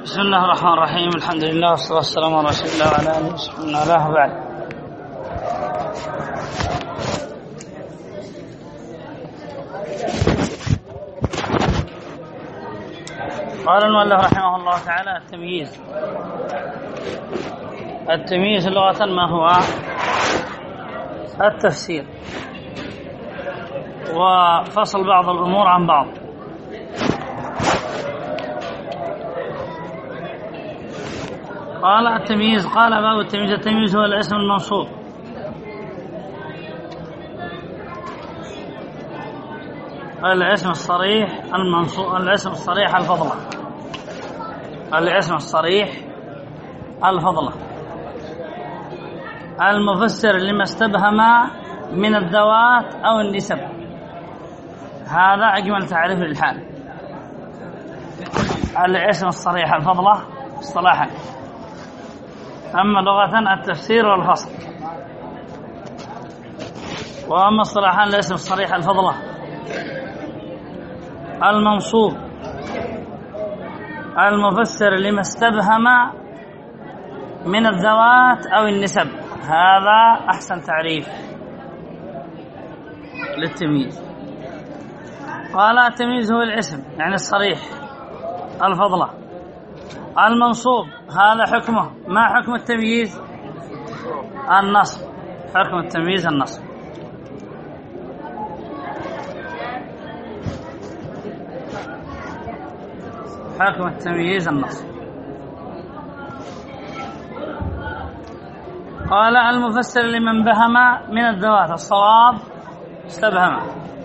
بسم الله الرحمن الرحيم. الحمد لله والصلاة والسلام على رسول الله وعلى آله وصحبه ومن والاه وبعد. قال المؤلف رحمه الله تعالى: التمييز لغة ما هو؟ التفسير وفصل بعض الأمور عن بعض. قال التمييز، قال باب التمييز: التمييز هو الاسم المنصوب الاسم الصريح المنصوب، الاسم الصريح الفضلة، الاسم الصريح الفضلة المفسر لما استبهم من الذوات أو النسب. هذا أجمل تعريف للحال. الاسم الصريح الفضلة اصطلاحا، أما لغة التفسير والفصل. وأما اصطلاحا الاسم الصريح الفضلة المنصوب المفسر لما استبهم من الذوات أو النسب. هذا أحسن تعريف للتمييز. قال التمييز هو الاسم يعني الصريح الفضلة المنصوب. هذا حكمه. ما حكم التمييز؟ النصب. حكم التمييز النصب. حكم التمييز النصب. قال المفسر لمن بهم من الذوات. الصواب استبهم،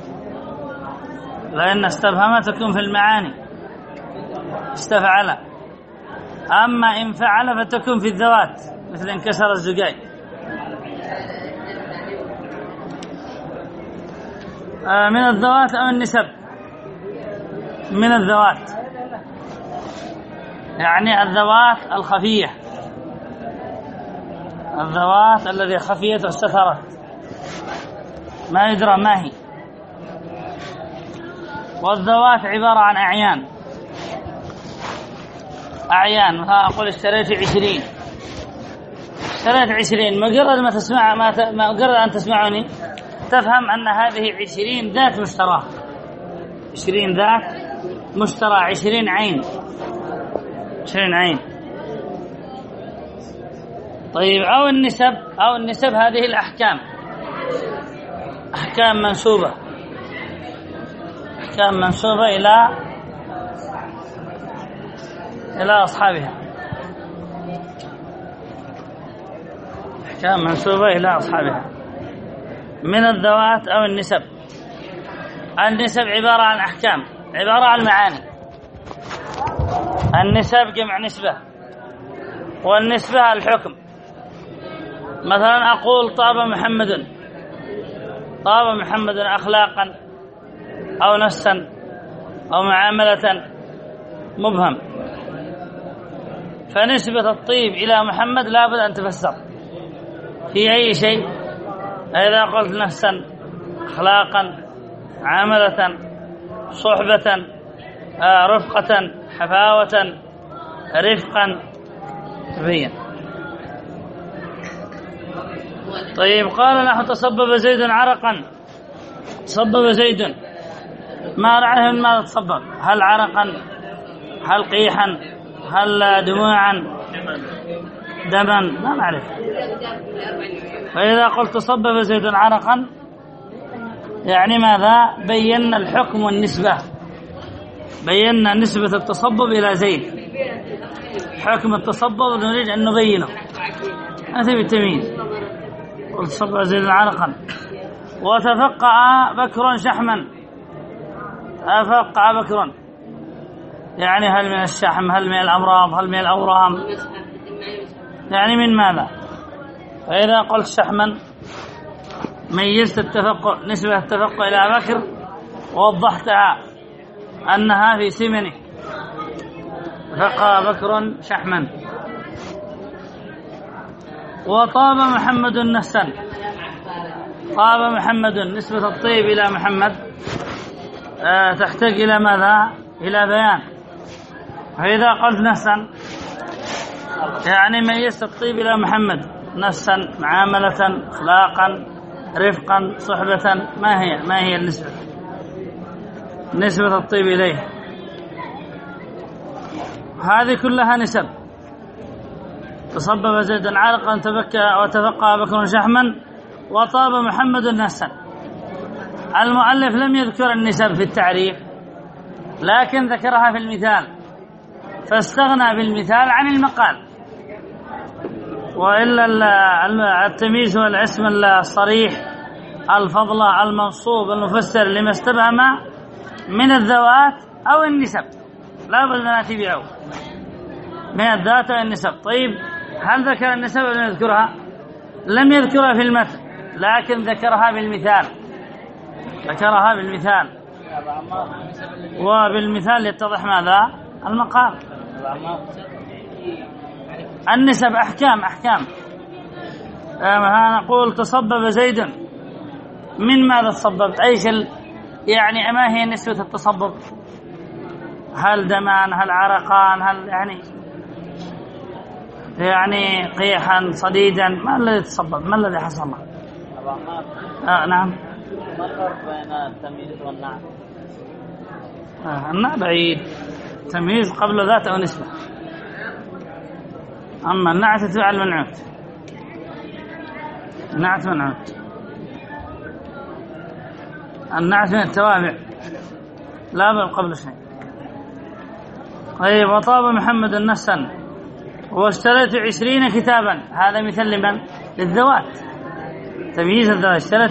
لأن استبهم تكون في المعاني استفعل، أما إن فعل فتكون في الذوات مثل انكسر الزجاج. من الذوات أو النسب. من الذوات يعني الذوات الخفية، الذوات الذي خفيت واستترت ما يدرى ما هي. والذوات عبارة عن أعيان. مثلا أقول اشتريت 20، اشتريت 20، مجرد ما تسمع مجرد أن تسمعني تفهم أن هذه 20 ذات مشترى، 20 ذات مشترى، 20 عين، 20 عين. طيب أو النسب هذه الأحكام، أحكام منسوبة، أحكام منسوبة إلى أصحابها، أحكام منسوبة إلى أصحابها. من الذوات أو النسب. النسب عبارة عن أحكام، عبارة عن معاني. النسب جمع نسبة، والنسبة الحكم. مثلا أقول طاب محمد أخلاقا أو نفسا أو معاملة، مبهم. فنسبة الطيب إلى محمد لابد أن تفسر في أي شيء. إذا قلت نفسا، أخلاقا، عاملة، صحبة، رفقة، حفاوة، رفقا، تبين. طيب قال نحو تصبب زيد عرقا. تصبب زيد، ما نعرف من ماذا تصبب، هل عرقا، هل قيحا، هل دموعا، دما، ما نعرف. فإذا قلت تصبب زيد عرقا يعني ماذا؟ بينا الحكم والنسبة، بينا نسبة التصبب إلى زيد. حكم التصبب نريد أن نبينه، هذا بالتمييز. قلت تصبب زيد عرقا. وتفقع بكر شحما. أفقع بكر يعني هل من الشحم، هل من الأمراض، هل من الأورام، يعني من ماذا؟ فإذا قلت شحما ميزت التفقع، نسبة التفقع إلى بكر، ووضحتها أنها في سمنه. فقع بكر شحما. وطاب محمد نفسا. طاب محمد، نسبة الطيب إلى محمد تحتاج إلى ماذا؟ إلى بيان. فإذا قلت نفسا يعني ميزت الطيب إلى محمد، نفسا، معاملة، أخلاقا، رفقا، صحبة، ما هي النسبة؟ نسبة الطيب إليه هذه كلها نسب. تصبب زيد عرقا تبكى وتفقى بكر شحما وطاب محمد نفسا. المؤلف لم يذكر النسب في التعريف لكن ذكرها في المثال، فاستغنى بالمثال عن المقال. وإلا التمييز والاسم الصريح الفضل المنصوب المفسر لما استبهم من الذوات أو النسب لا بد نأتي بعه من الذات أو النسب. طيب هل ذكر النسب أو لم يذكرها؟ لم يذكرها في المتن لكن ذكرها بالمثال، وبالمثال يتضح ماذا؟ المقام. النسب أحكام نقول تصبب زيد، من ماذا تصبب؟ أيش يعني ما هي نسبة التصبب؟ هل دمان، هل عرقان، هل يعني قيحا صديدا؟ ما الذي تصبب؟ ما الذي حصل له؟ نعم. ما الفرق بين التمييز والنعت؟ النعت بعيد، تمييز قبل ذات أو نسبة، أما النعت تبع المنعوت. النعت منعوت، النعت من التوابع لا بل قبل شيء. طيب وطاب محمد نفسا واشتريت 20 كتابا، هذا مثل لمن؟ للذوات، تمييز الذوات. اشتريت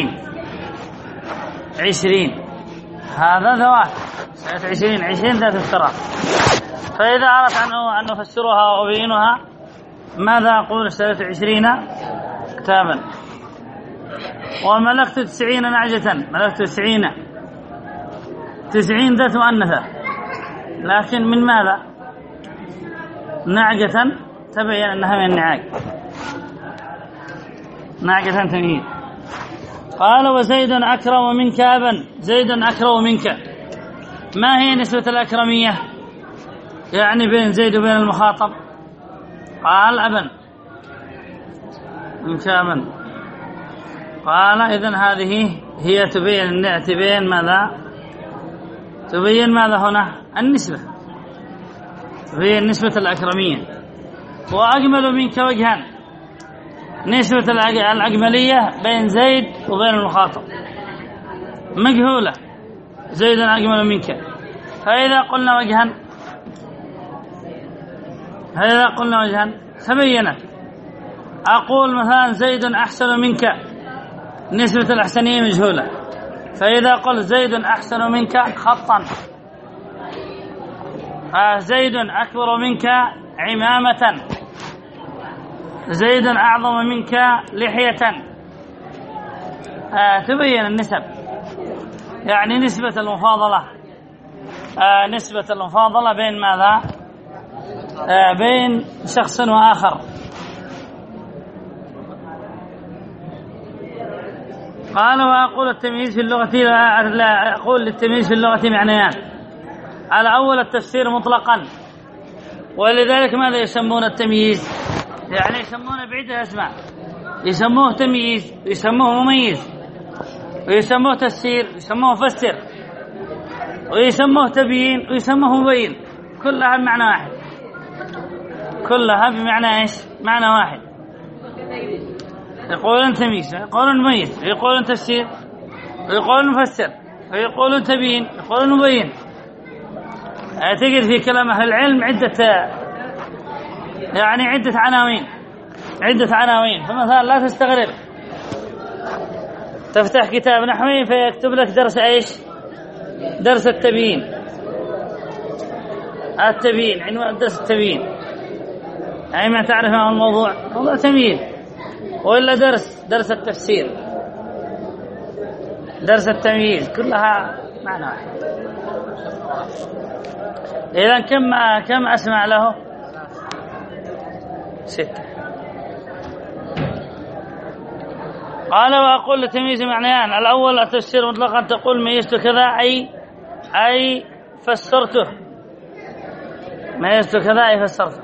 20 هذا ذوات، اشتريت 20 ذات الثراء. فإذا أردت أن نفسرها وأبينها ماذا أقول؟ اشتريت 20 كتابا وملكت 90 نعجة، ملكت 90 ذات مؤنثة، لكن من ماذا؟ نعجة تبين أنها من النعاج، نعجة تمييز. قال وزيد أكرم منك أبا، زيد أكرم منك، ما هي نسبة الأكرمية؟ يعني بين زيد وبين المخاطب. قال أبا منك أبا. قال إذن هذه هي تبين ماذا؟ تبين ماذا هنا؟ النسبة، تبين نسبة الأكرمية. وأجمل منك وجها، نسبة الأجملية بين زيد وبين المخاطب مجهولة، زيد أجمل منك. فإذا قلنا وجها تبينت. أقول مثلا زيد أحسن منك، نسبة الأحسنية مجهولة، فإذا قلت زيد أحسن منك خطا، زيد أكبر منك عمامة، زيد أعظم منك لحية، تبين النسب، يعني نسبة المفاضلة بين ماذا؟ بين شخص وآخر. قال وأقول التمييز في اللغة لا أقول للتمييز في اللغة معنيان. الأول التفسير مطلقا، ولذلك ماذا يسمون التمييز؟ يعني يسمونه بعدة أسماء، يسموه تمييز، ويسموه مميز، ويسموه تفسير، ويسموه مفسر، ويسموه تبيين، ويسموه مبين، كلها بمعنى واحد، كلها بمعنى ايش؟ معنى واحد. يقولون تمييز، يقولون مميز، يقولون تفسير، ويقولون مفسر، ويقولون تبيين، يقولون مبين. تجد في كلام أهل العلم عدة عناوين. فمثلا لا تستغرب تفتح كتاب نحوي فيكتب لك درس ايش؟ درس التبيين، عنوان درس التبيين، أي ما تعرف ما هو الموضوع، موضوع تمييز. وإلا درس التفسير، درس التمييز، كلها معنى واحد. إذن كم أسمع له؟ 6. قال وأقول للتمييز معنيان. الأول التفسير مطلقا، تقول ميزت كذا أي فسرته، ميزت كذا فسرت.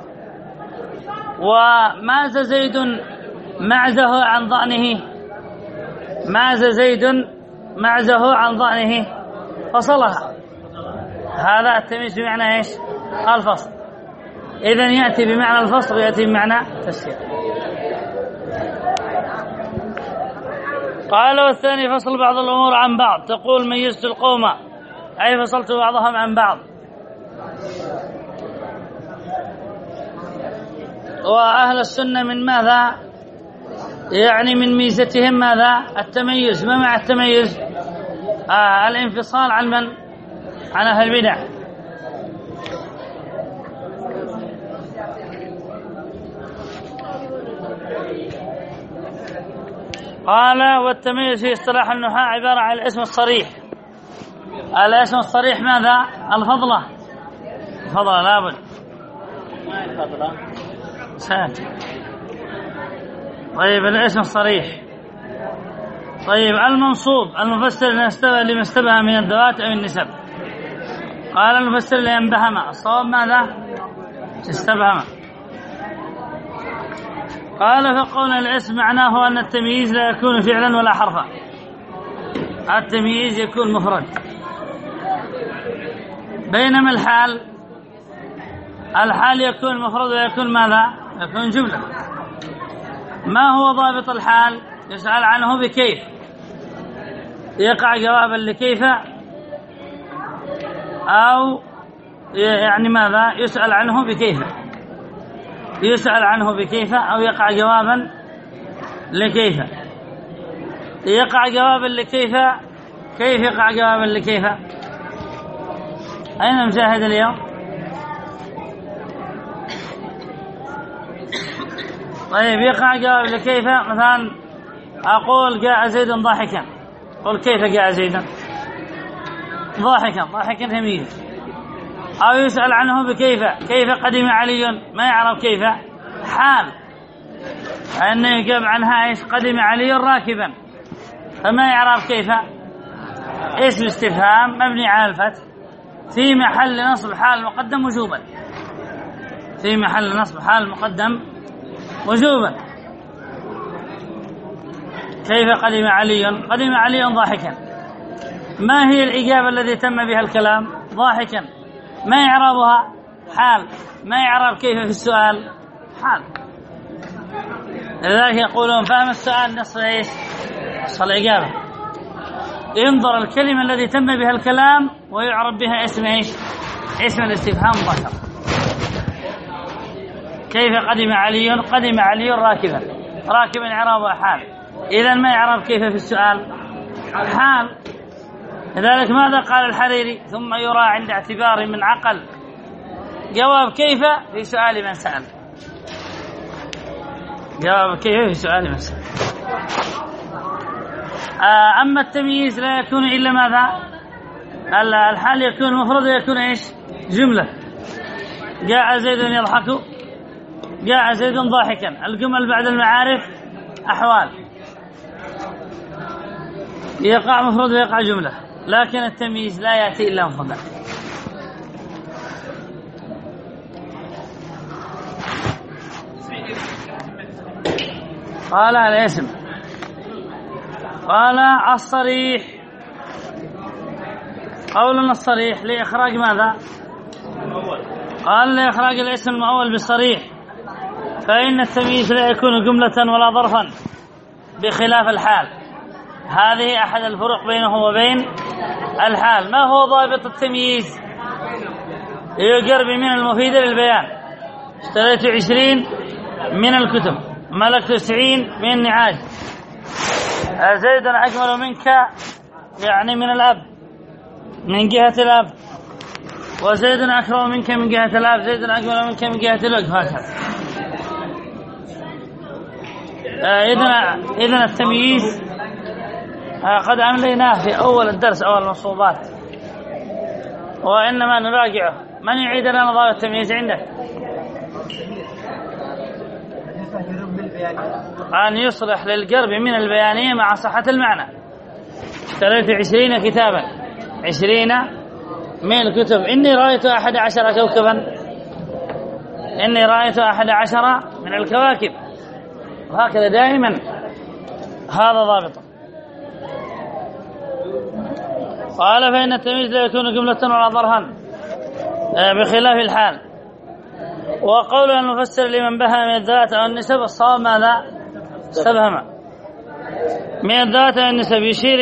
وماز زيد معزه عن ضأنه، ماز زيد معزه عن ضأنه فصلها. هذا التمييز بمعنى ايش؟ الفصل. إذن يأتي بمعنى الفصل ويأتي بمعنى تفسير. قال والثاني فصل بعض الأمور عن بعض، تقول ميزت القوم أي فصلت بعضهم عن بعض. وأهل السنة من ماذا؟ يعني من ميزتهم ماذا؟ التميز. ما مع التميز؟ الانفصال عن من؟ عن أهل البدع. قال والتميز في اصطلاح النحاة عبارة عن الاسم الصريح. الاسم الصريح ماذا؟ الفضلة. الفضلة لابد. ما الفضلة؟ ساتر. طيب الاسم الصريح. طيب المنصوب المفسر لما اشتبه من الذوات أو النسب. قال المفسر لينبهم، الصواب ماذا؟ استبهم. قال فقولنا الاسم معناه أن التمييز لا يكون فعلا ولا حرفا. التمييز يكون مفرد، بينما الحال يكون مفرد ويكون ماذا؟ يكون جملة. ما هو ضابط الحال؟ يسأل عنه بكيف، يقع جوابا لكيف، أو يعني ماذا؟ يسأل عنه بكيف، يسأل عنه بكيف أو يقع جوابا لكيف. يقع جوابا لكيف، كيف يقع جوابا لكيف؟ أين المشاهد اليوم؟ طيب يقع جواب لكيف، مثلا أقول جاء زيد ضاحكا، قل كيف جاء زيدا؟ ضاحكا تمييز. أو يسأل عنه بكيف، كيف قدم علي؟ ما يعرف كيف، حال، أنه يجاب عنها إيش؟ قدم علي راكبا، فما يعرف كيف، اسم استفهام مبني على الفتح في محل نصب حال مقدم وجوبا، في محل نصب حال مقدم وجوبا. كيف قدم علي؟ قدم علي ضاحكا. ما هي الإجابة التي تم بها الكلام؟ ضاحكا. ما يعربها؟ حال. ما يعرب كيف في السؤال؟ حال. لذلك يقولون فهم السؤال نصف ايش؟ نصف الإجابة. ينظر الكلمة التي تم بها الكلام ويعرب بها اسم ايش؟ اسم الاستفهام مباشرة. كيف قدم علي؟ قدم علي راكبا، راكبا إعرابها حال. إذا ما يعرب كيف في السؤال؟ حال. لذلك ماذا قال الحريري؟ ثم يرى عند اعتبار من عقل جواب كيف في سؤال من سأل. جواب كيف في سؤال من سأل. أما التمييز لا يكون إلا ماذا؟ الحال يكون مفرد ويكون إيش؟ جملة. جاء زيد يضحك، جاء زيد ضاحكا. الجمل بعد المعارف أحوال، يقع مفرد ويقع جملة. لكن التمييز لا يأتي إلا مفردا. قال الاسم. قال الصريح. قولنا الصريح لإخراج ماذا؟ قال لإخراج الاسم المؤول بالصريح، فإن التمييز لا يكون جملة ولا ظرفا بخلاف الحال. هذه أحد الفرق بينه وبين الحال. ما هو ضابط التمييز؟ يقرب من المفيدة للبيان. اشتريت 20 من الكتب، ملكت 90 من النعاج. زيد أجمل منك يعني من الأب، من جهة الأب، وزيد أكرم منك من جهة الأب، زيد أجمل منك من جهة الوجه، هكذا. إذن التمييز قد أمليناه في أول الدرس، أول المصوبات، وإنما نراجعه. من يعيد لنا ضابط التمييز عندك؟ أن يصلح للقرب من البيانية مع صحة المعنى. اشتريت 20 كتابا، 20 من الكتب. إني رأيت 11 كوكبا إني رأيت 11 من الكواكب، وهكذا دائما، هذا ضابطه. قال فإن التمييز لا يكون جملة ولا ظرفا بخلاف الحال. وقول المفسر لمن بهم من الذات أو النسب الصواب ماذا؟ استبهم من الذات أو النسب، يشير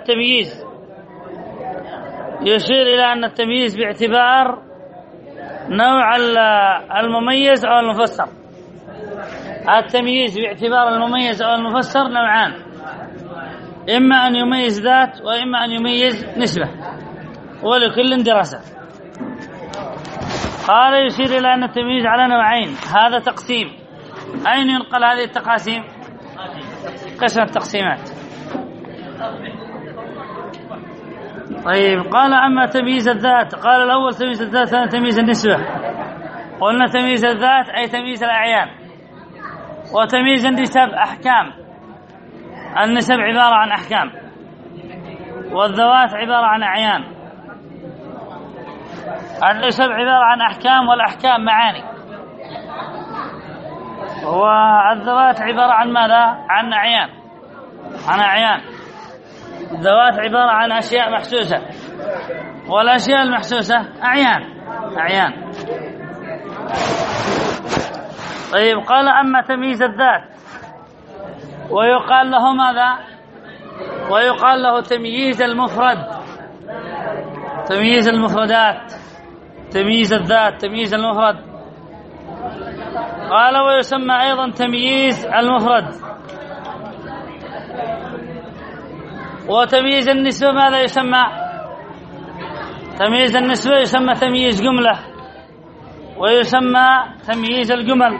إلى أن التمييز باعتبار نوع المميز أو المفسر. التمييز باعتبار المميز أو المفسر نوعان، إما أن يميز ذات وإما أن يميز نسبة، ولكل دراسة. قال يشير إلى أن التمييز على نوعين، هذا تقسيم. أين ينقل هذه التقاسيم؟ قسم التقسيمات. طيب، قال أما تمييز الذات، قال الأول تمييز الذات، ثاني تمييز النسبة. قلنا تمييز الذات أي تمييز الأعيان، وتمييز النسب أحكام. النسب عبارة عن أحكام، والذوات عبارة عن أعيان. النسب عبارة عن أحكام، والأحكام معاني، والذوات عبارة عن ماذا؟ عن أعيان. الذوات عبارة عن أشياء محسوسة، والأشياء المحسوسة أعيان. طيب، قال أما تمييز الذات، ويقال له ماذا؟ ويقال له تمييز المفرد، تمييز المفردات، تمييز الذات، تمييز المفرد. قال ويسمى أيضا تمييز المفرد. وتمييز النسبة ماذا يسمى؟ تمييز النسبة يسمى تمييز جملة، ويسمى تمييز الجمل.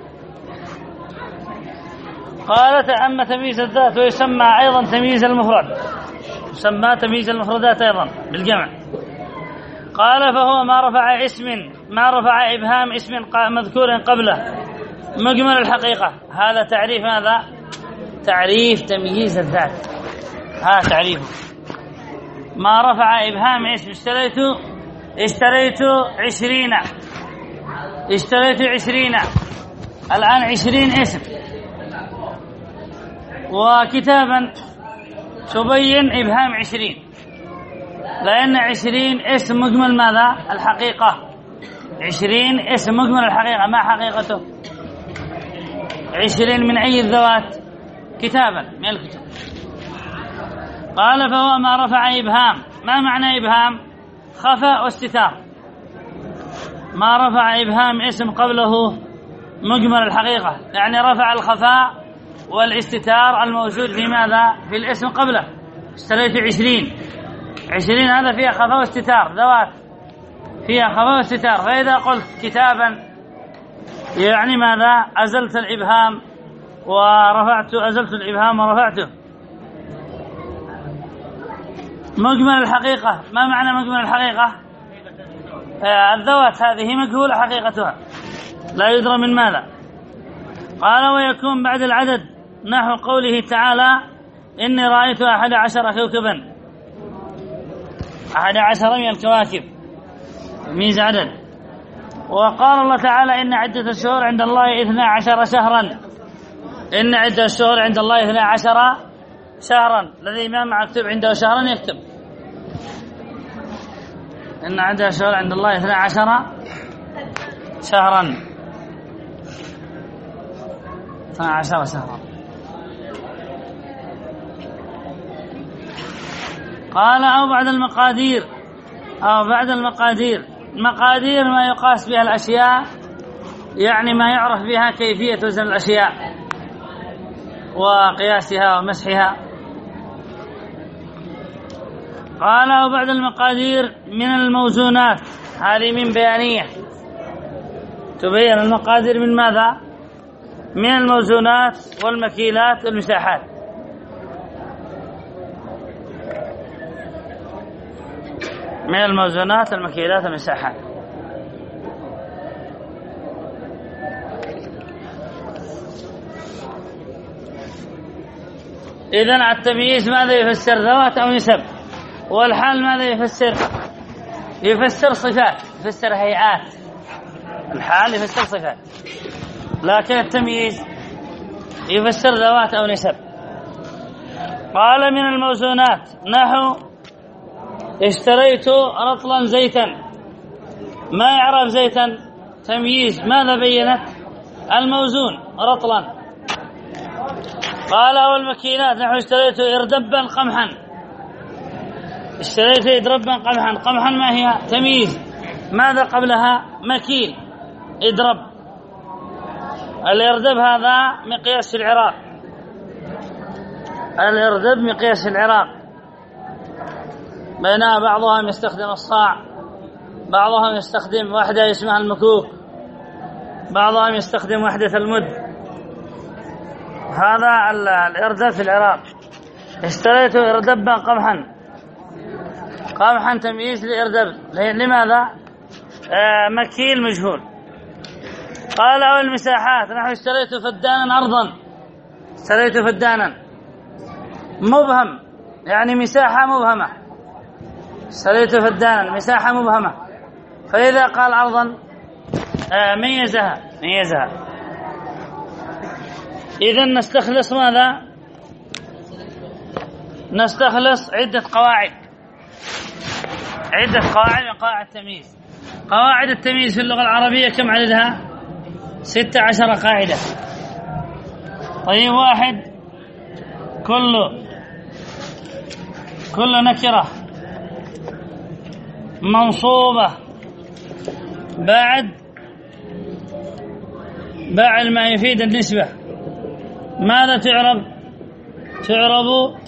قالت أما تمييز الذات ويسمى أيضا تمييز المفرد، يسمى تمييز المفردات أيضا بالجمع. قال فهو ما رفع إبهام اسم مذكور قبله مجمل الحقيقة. هذا تعريف ماذا؟ تعريف تمييز الذات، هذا تعريفه. ما رفع إبهام اسم، اشتريت 20، الآن 20 اسم. وكتابا تبين إبهام 20، لأن 20 اسم مجمل ماذا؟ الحقيقة. 20 اسم مجمل الحقيقة، ما حقيقته؟ 20 من أي الذوات؟ كتابا من الكتب. قال فهو ما رفع إبهام. ما معنى إبهام؟ خفاء واستتار. ما رفع إبهام اسم قبله مجمل الحقيقة، يعني رفع الخفاء والاستتار الموجود في ماذا؟ في الاسم قبله. اشتريت 20 هذا فيها خفاء واستتار، ذوات فيها خفاء واستتار. فإذا قلت كتابا يعني ماذا؟ أزلت الإبهام أزلت الإبهام ورفعته. مجمل الحقيقة، ما معنى مجمل الحقيقة؟ الذوات هذه مجهولة حقيقتها، لا يدرى من ماذا. قال ويكون بعد العدد نحو قوله تعالى إني رأيت 11 كوكبا، 11 من الكواكب، ميز عدد. وقال الله تعالى إن عدة الشهور عند الله 12 شهرا، إن عدة الشهور عند الله 12 شهرا. الذي ما مكتوب عنده شهرا يكتب إن عدة الشهور عند الله 12 شهرا، 12 شهرا. قال أو بعد المقادير. مقادير ما يقاس بها الأشياء، يعني ما يعرف بها كيفية وزن الأشياء وقياسها ومسحها. قال أو بعد المقادير من الموزونات، هذه من بيانية تبين المقادير من ماذا؟ من الموزونات والمكيلات والمساحات. من الموزونات المكيلات والمساحات. إذن التمييز ماذا يفسر؟ ذوات أو نسب. والحال ماذا يفسر؟ يفسر صفات، يفسر هيئات. الحال يفسر صفات، لكن التمييز يفسر ذوات أو نسب. قال من الموزونات نحو اشتريت رطلا زيتا. ما يعرف زيتا تمييز، ماذا بينت؟ الموزون رطلا. قال والمكينات نحو اشتريت إردبا قمحا. اشتريت إدربا قمحا. قمحا ما هي؟ تمييز، ماذا قبلها؟ مكيل إدرب. الإردب هذا مقياس في العراق، الإردب مقياس في العراق، بينما بعضهم يستخدم الصاع، بعضهم يستخدم وحدة اسمها المكوك، بعضهم يستخدم وحدة المد. هذا الإردب في العراق. اشتريت إردبا قمحا. قمحا تمييز لإردب، لماذا؟ مكيل مجهول. قال والمساحات نحو اشتريت فدانا أرضا. اشتريت فدانا مبهم، يعني مساحة مبهمة. اشتريت فدانا مساحة مبهمة، فإذا قال أرضا ميزها. إذن نستخلص ماذا؟ نستخلص عدة قواعد من قواعد التمييز. قواعد التمييز في اللغة العربية كم عددها؟ 16 قاعدة. طيب، واحد، كل نكرة منصوبة بعد ما يفيد النسبة ماذا تعرب؟ تعرب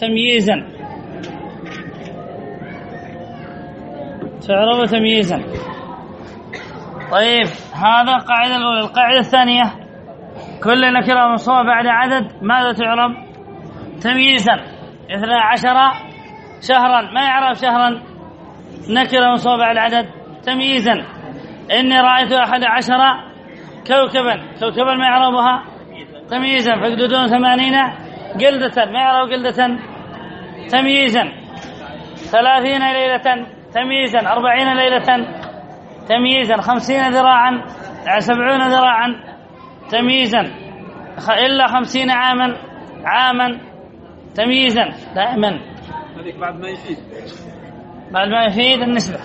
تمييزا. طيب، هذا القاعدة الأولى. القاعدة الثانية كل نكرة منصوبة بعد عدد ماذا تعرب؟ تمييزا. 12 شهرا، ما يعرف شهرا؟ نكرة منصوبة بعد عدد تمييزا. إني رأيت 11 كوكبا ما يعربها؟ تمييزا. فاقددون 80 قلدة، ما يعرف قلدة؟ تمييزا. 30 ليلة تمييزا. 40 ليلة تمييزا. 50 ذراعا 70 ذراعا تمييزا. إلا 50 عاما تمييزا. دائما هذيك بعد ما يفيد النسبة.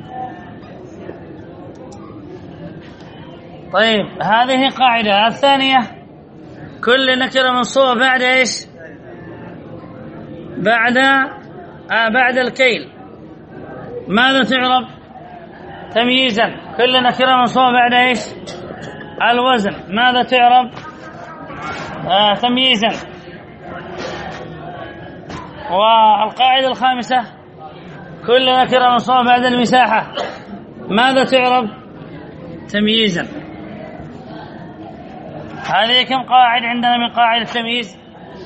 طيب، هذه قاعدة. الثانية كل نكرة منصوبة بعد ايش؟ بعد الكيل ماذا تعرب؟ تمييزا. كل نكرة منصوبة بعد ايش؟ الوزن ماذا تعرب؟ تمييزا. والقاعدة الخامسة كل نكرة منصوبة بعد المساحة ماذا تعرب؟ تمييزا. هذه كم قاعدة عندنا من قواعد التمييز؟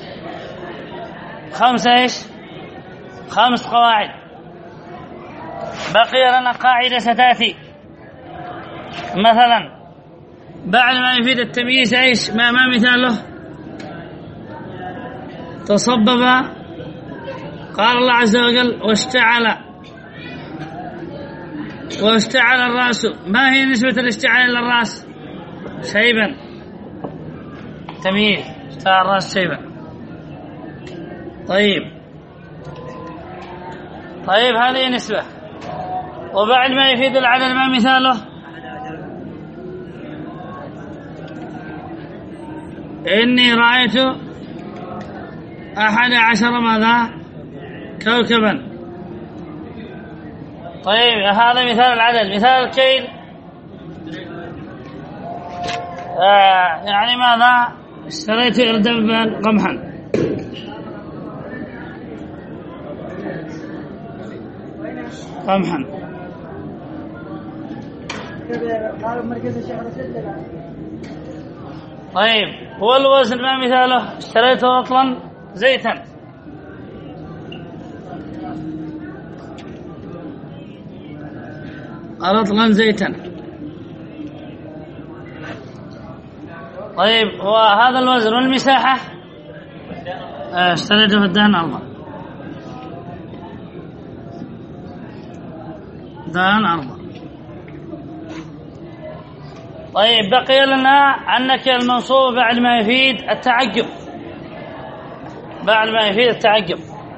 5 ايش؟ 5 قواعد. بقي لنا قاعدة ستأتي مثلا بعد ما يفيد التمييز ايش؟ ما مثاله؟ تصبب، قال الله عز وجل واشتعل الرأس. ما هي نسبة الاشتعال إلى الرأس؟ شيبا. تمييز، اشتعل الرأس شيبا. طيب، هذه نسبة. وبعد ما يفيد العدد ما مثاله؟ إني رأيت 11 ماذا؟ كوكبا. طيب، هذا مثال العدد. مثال الكيل يعني ماذا؟ اشتريت إردبا قمحا. طيب، والوزن ما مثاله؟ اشتريت رطلا زيتا. طيب، وهذا الوزن. والمساحة اشتريت فدان أرضا. طيب بقي لنا أنك المنصوب بعد ما يفيد التعجب، بعد ما يفيد التعجب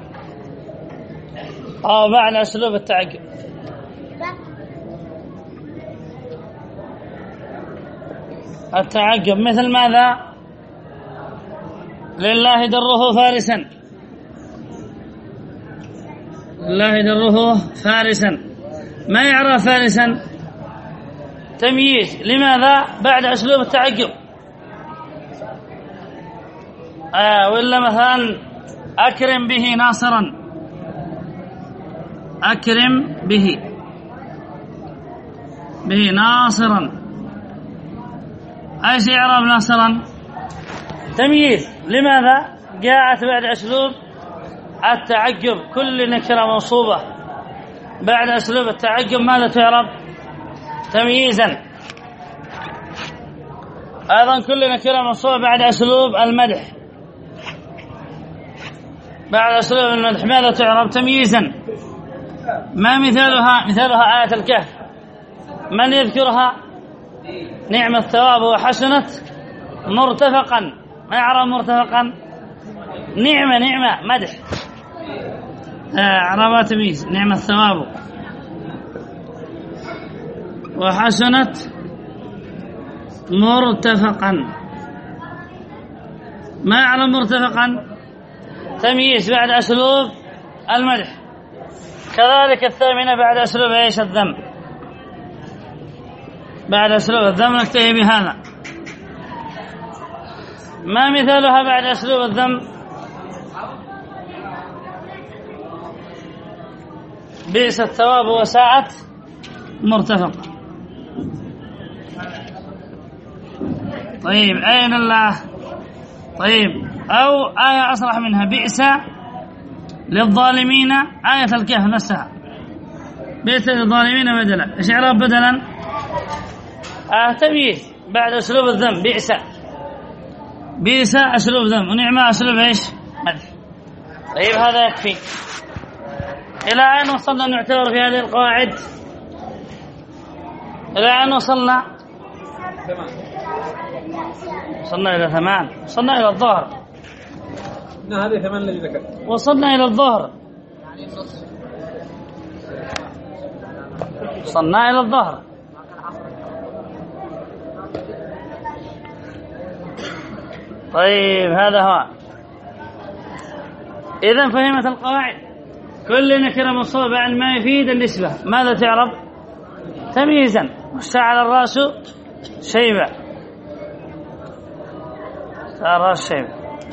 أو بعد أسلوب التعجب. التعجب مثل ماذا؟ لله دره فارسا، لله دره فارسا. ما يعرف فارسا؟ تمييز. لماذا؟ بعد أسلوب التعجب. ولا مثلا أكرم به ناصرا، أكرم به ناصرا. ايش إعراب ناصرا؟ تمييز. لماذا؟ جاءت بعد أسلوب التعجب. كل نكرة منصوبة بعد أسلوب التعجب ماذا تعرب؟ تمييزا. أيضا كل نكرة منصوبة بعد أسلوب المدح، بعد أسلوب المدح ماذا تعرب؟ تمييزا. ما مثالها؟ مثالها آية الكهف. من يذكرها؟ نعم الثواب وحسنت مرتفقا. ما يعرف مرتفقا؟ نعمة مدح، إعرابها تمييز. نعم الثواب وحسنت مرتفقا. ما يعرف مرتفقا؟ تمييز بعد أسلوب المدح. كذلك الثامنة بعد أسلوب ايش؟ الذم. بعد أسلوب الذم نكتفي بهذا. ما مثالها بعد أسلوب الذم؟ بئس الثواب وساءت مرتفقة. طيب أين الله؟ طيب أو آية أصرح منها، بئس للظالمين، آية الكهف نفسها. بئس للظالمين بدلا. إيش إعراب بدلا؟ تمييز بعد أسلوب الذم. بئس أسلوب ذم، ونعمة أسلوب ايش؟ مدح. طيب هذا يكفي. إلى أين وصلنا نعتبر في هذه القواعد؟ إلى أين وصلنا؟ وصلنا إلى 8. وصلنا إلى الظهر. هذه 8 الذي ذكر. وصلنا إلى الظهر. وصلنا إلى الظهر. طيب هذا هو. إذن فهمت القواعد. كل نكرة منصوبة بعد ما يفيد النسبة ماذا تعرب؟ تمييزا. واشتعل الرأس شيبة. الرأس شيبة.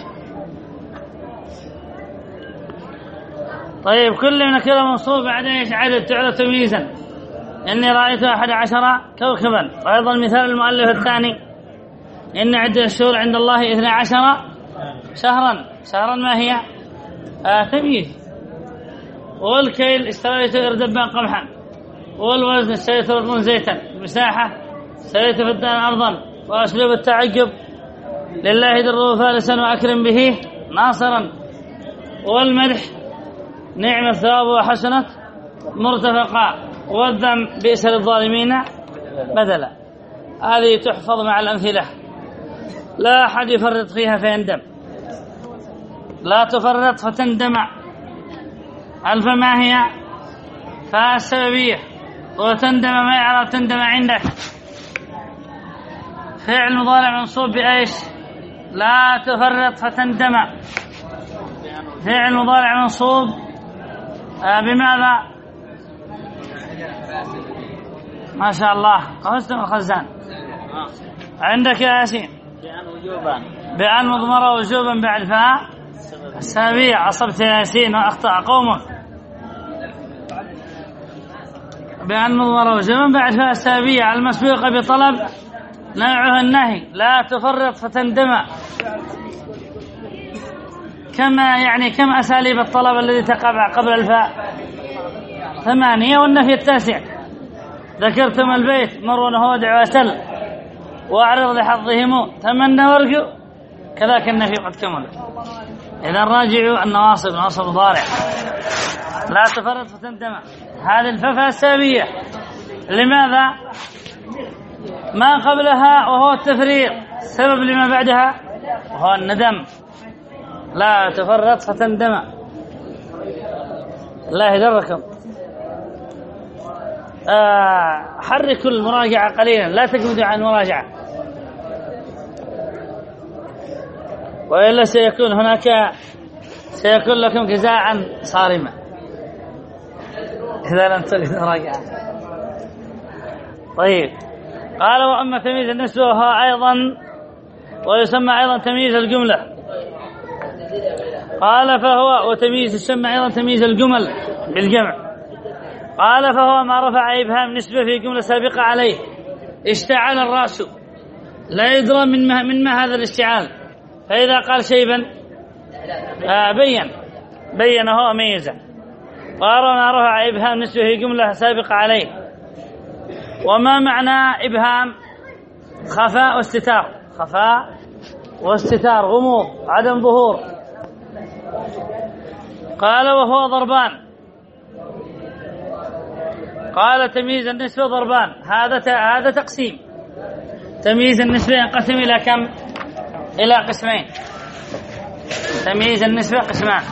طيب كل نكرة منصوبة بعد ايش؟ عدد تعرب تمييزا. إني رأيت 11 كوكبا. وأيضا مثال المؤلف الثاني إن عدة الشهور عند الله 12 شهرا. شهرا ما هي؟ تمييز. والكيل اشتريت إردبا قمحا، والوزن اشتريت رطلا زيتا، المساحة اشتريت فدان أرضا. وأسلوب التعجب لله دره فارسا وأكرم به ناصرا. والمدح نعم الثواب وحسنت مرتفقا. والذم بئس للظالمين بدلا. هذه تحفظ مع الأمثلة، لا أحد يفرط فيها فيندم. لا تفرط فتندم. ألف ما هي؟ فالسببية. وتندم ما يعرف تندم عندك. فعل مضارع منصوب بإيش؟ لا تفرط فتندم. فعل مضارع منصوب بماذا؟ ما شاء الله قفزتم الخزان. عندك يا ياسين؟ بأن مضمرة وجوبا بعد فاء السببية. عصبت يا ياسين وأخطأ قومك. بأن مضمرة وجوبا بعد فاء السببية المسبوقة بطلب نوعه النهي. لا تفرط فتندم. كما يعني كم أساليب الطلب الذي تقع قبل الفاء؟ 8. والنفي 9. ذكرتم البيت مر وهودع وسل وأعرض لحظهم تمنى وارجو. كذاك النفي قد كمل. إذا راجعوا النواصب نواصب ضارع. لا تفرط فتندم. هذه الفاء السببية. لماذا؟ ما قبلها وهو التفريط، سبب لما بعدها وهو الندم. لا تفرط فتندم. الله يدركم. حركوا المراجعة قليلا، لا تجمدوا عن المراجعة، وإلا سيكون لكم جزاء صارمة إذا لم تجدوا مراجعة. طيب، قال وأما تمييز النسبة وهو أيضا ويسمى أيضا تمييز الجملة. قال فهو وتمييز يسمى أيضا تمييز الجمل بالجمع. قال فهو ما رفع إبهام نسبة في جملة سابقة عليه اشتعل الرأس، لا يدرى من ما هذا الاشتعال، فإذا قال شيبا بين هو ميزة. قال ما رفع إبهام نسبة في جملة سابقة عليه. وما معنى إبهام؟ خفاء واستتار، خفاء واستتار، غموض، عدم ظهور. قال وهو ضربان. قال تمييز النسبة ضربان، هذا تقسيم. تمييز النسبة ينقسم إلى كم؟ إلى قسمين. تمييز النسبة قسمان.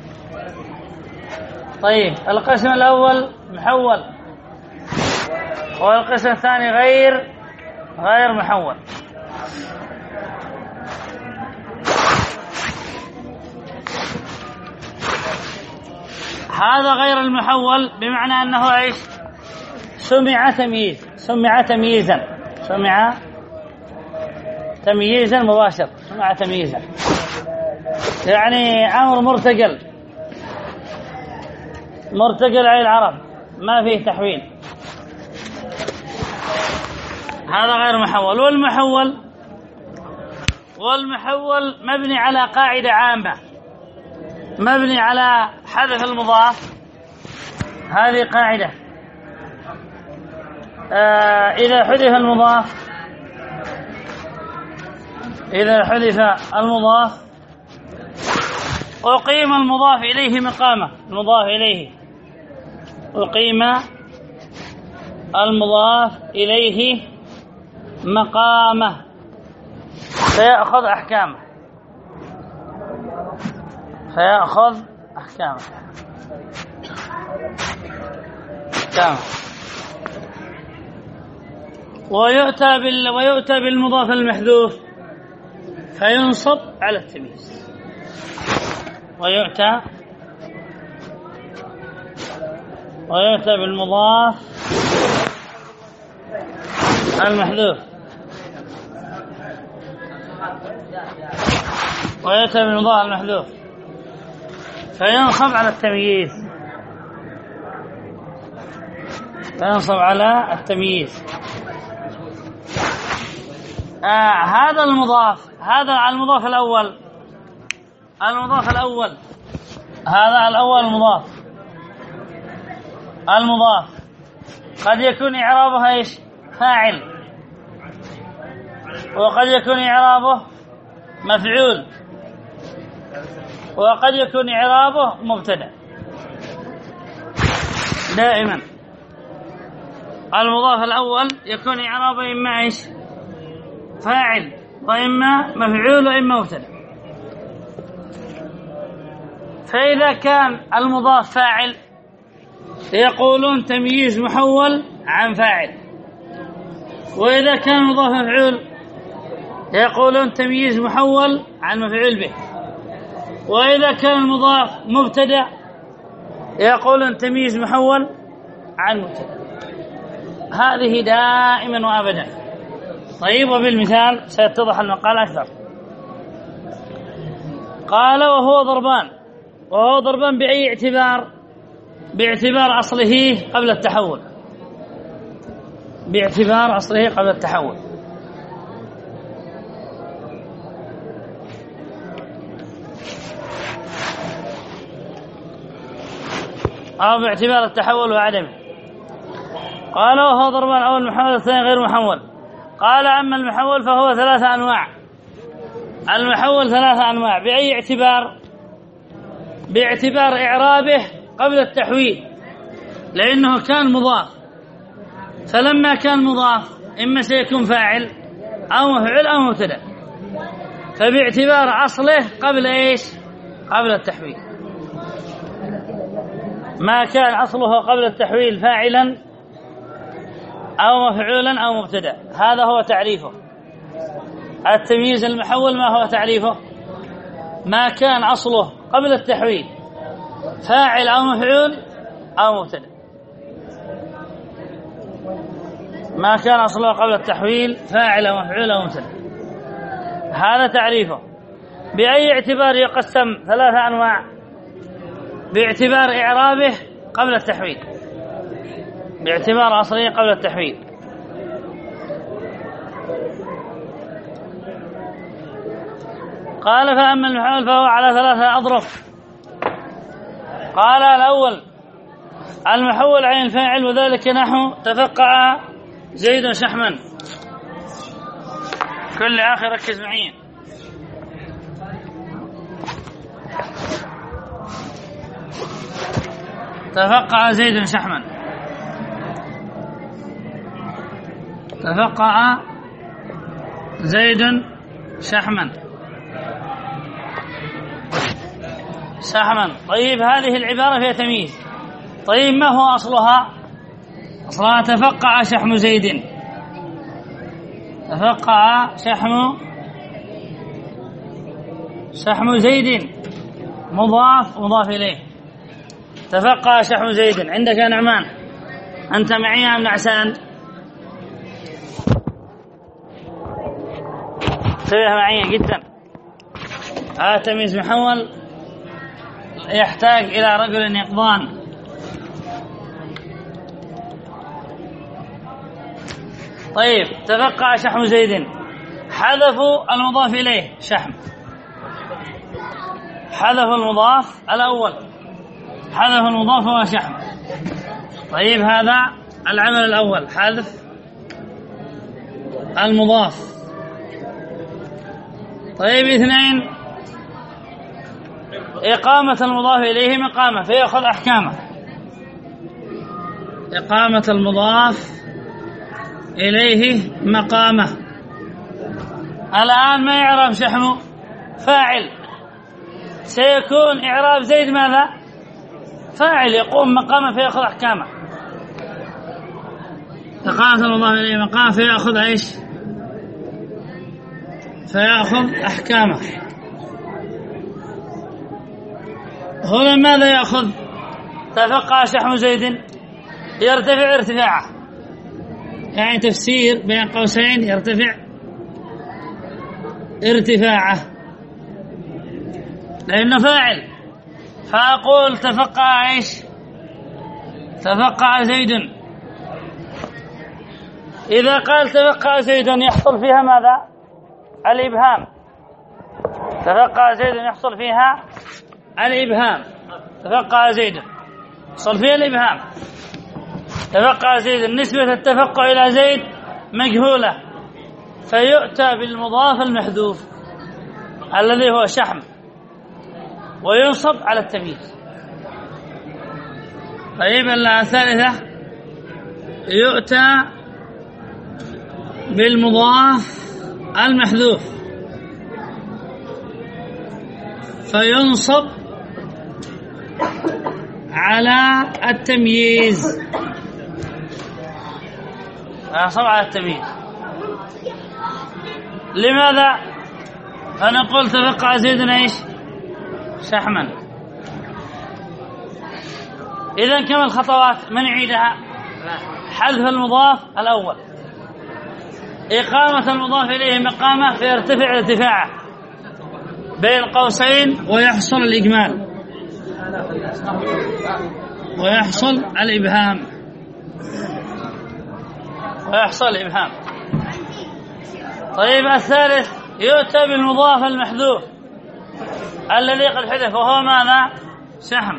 طيب، القسم الأول محول، والقسم الثاني غير محول. هذا غير المحول بمعنى أنه إيش؟ سمع تمييزا مباشر، سمع تمييزا، يعني أمر مرتجل عن العرب، ما فيه تحويل. هذا غير محول. والمحول مبني على قاعدة عامة، مبني على حذف المضاف. هذه قاعدة، إذا حذف المضاف أقيم المضاف إليه مقامه. أقيم المضاف إليه مقامه فيأخذ أحكامه. ويؤتى بالمضاف المحذوف فينصب على التمييز. ويؤتى بالمضاف المحذوف فينصب على التمييز. هذا المضاف، هذا المضاف الأول، هذا الأول المضاف قد يكون إعرابه إيش؟ فاعل، وقد يكون إعرابه مفعول، وقد يكون إعرابه مبتدأ. دائما المضاف الأول يكون إعرابه إما إيش؟ فاعل، وإما مفعول، وإما مبتدأ. فإذا كان المضاف فاعل يقولون تمييز محول عن فاعل، وإذا كان المضاف مفعول يقولون تمييز محول عن مفعول به، وإذا كان المضاف مبتدأ يقولون تمييز محول عن مبتدأ. هذه دائما وأبدا. طيب، وبالمثال سيتضح المقال أكثر. قال وهو ضربان بأي اعتبار؟ باعتبار أصله قبل التحول. أو باعتبار التحول وعدمه. قال وهو ضربان، أول محول الثاني غير محول. قال أما المحول فهو 3 أنواع. المحول 3 أنواع. بأي اعتبار؟ باعتبار إعرابه قبل التحويل، لأنه كان مضاف، فلما كان مضاف إما سيكون فاعل أو مفعول أو مبتدأ، فباعتبار أصله قبل إيش؟ قبل التحويل. ما كان أصله قبل التحويل فاعلا أو مفعولا أو مبتدأ، هذا هو تعريفه. التمييز المحول ما هو تعريفه؟ ما كان أصله قبل التحويل فاعل أو مفعول أو مبتدأ. ما كان أصله قبل التحويل فاعل أو مفعول أو مبتدأ، هذا تعريفه. بأي اعتبار يقسم؟ 3 أنواع. باعتبار إعرابه قبل التحويل، باعتبار أصله قبل التحويل. قال فأما المحول فهو على 3 أظرف. قال الأول المحول عن الفاعل، وذلك نحو تفقع زيد شحما. كل آخر ركز معي. تفقع زيد شحما، تفقع زيد شحما شحما. طيب هذه العبارة فيها تمييز. طيب ما هو أصلها؟ أصلها تفقع شحم زيد، تفقع شحم زيد مضاف مضاف إليه. تفقع شحم زيد. عندك يا نعمان، أنت معي أم نعسان؟ انتبه معي جدا. هذا تمييز محول يحتاج إلى رجل يقظان. طيب تفقع شحم زيد، حذفوا المضاف إليه شحم، حذفوا المضاف الأول، حذف المضاف هو شحم. طيب هذا العمل الأول، حذف المضاف. طيب 2 إقامة المضاف إليه مقامة فيأخذ أحكامه. إقامة المضاف إليه مقامة. الآن ما يعرف شحمه فاعل، سيكون إعراب زيد ماذا؟ فاعل يقوم مقامه فيأخذ أحكامه. إقامة المضاف إليه مقامة فيأخذ إيش؟ فيأخذ أحكامه. هنا ماذا يأخذ؟ تفقع شحم زيد يرتفع ارتفاعه، يعني تفسير بين قوسين يرتفع ارتفاعه لأنه فاعل. فأقول تفقع إيش؟ تفقع زيد. إذا قال تفقع زيد يحصل فيها ماذا؟ الإبهام. تفقع زيد يحصل فيها الإبهام. تفقع زيد يحصل فيها الإبهام. تفقع زيد، نسبة التفقع إلى زيد مجهولة، فيؤتى بالمضاف المحذوف الذي هو شحم وينصب على التمييز. طيب الثالثة يؤتى بالمضاف المحذوف فينصب على التمييز. ينصب على التمييز. لماذا؟ فنقول تفقع زيد ايش؟ شحما. إذن كم الخطوات؟ من يعيدها؟ حذف المضاف الأول، إقامة المضاف إليه مقامة فيرتفع ارتفاعه بين قوسين ويحصل الإجمال ويحصل الإبهام ويحصل الإبهام. طيب الثالث يؤتى بالمضاف المحذوف الذي قد حذف وهو ماذا؟ شحم،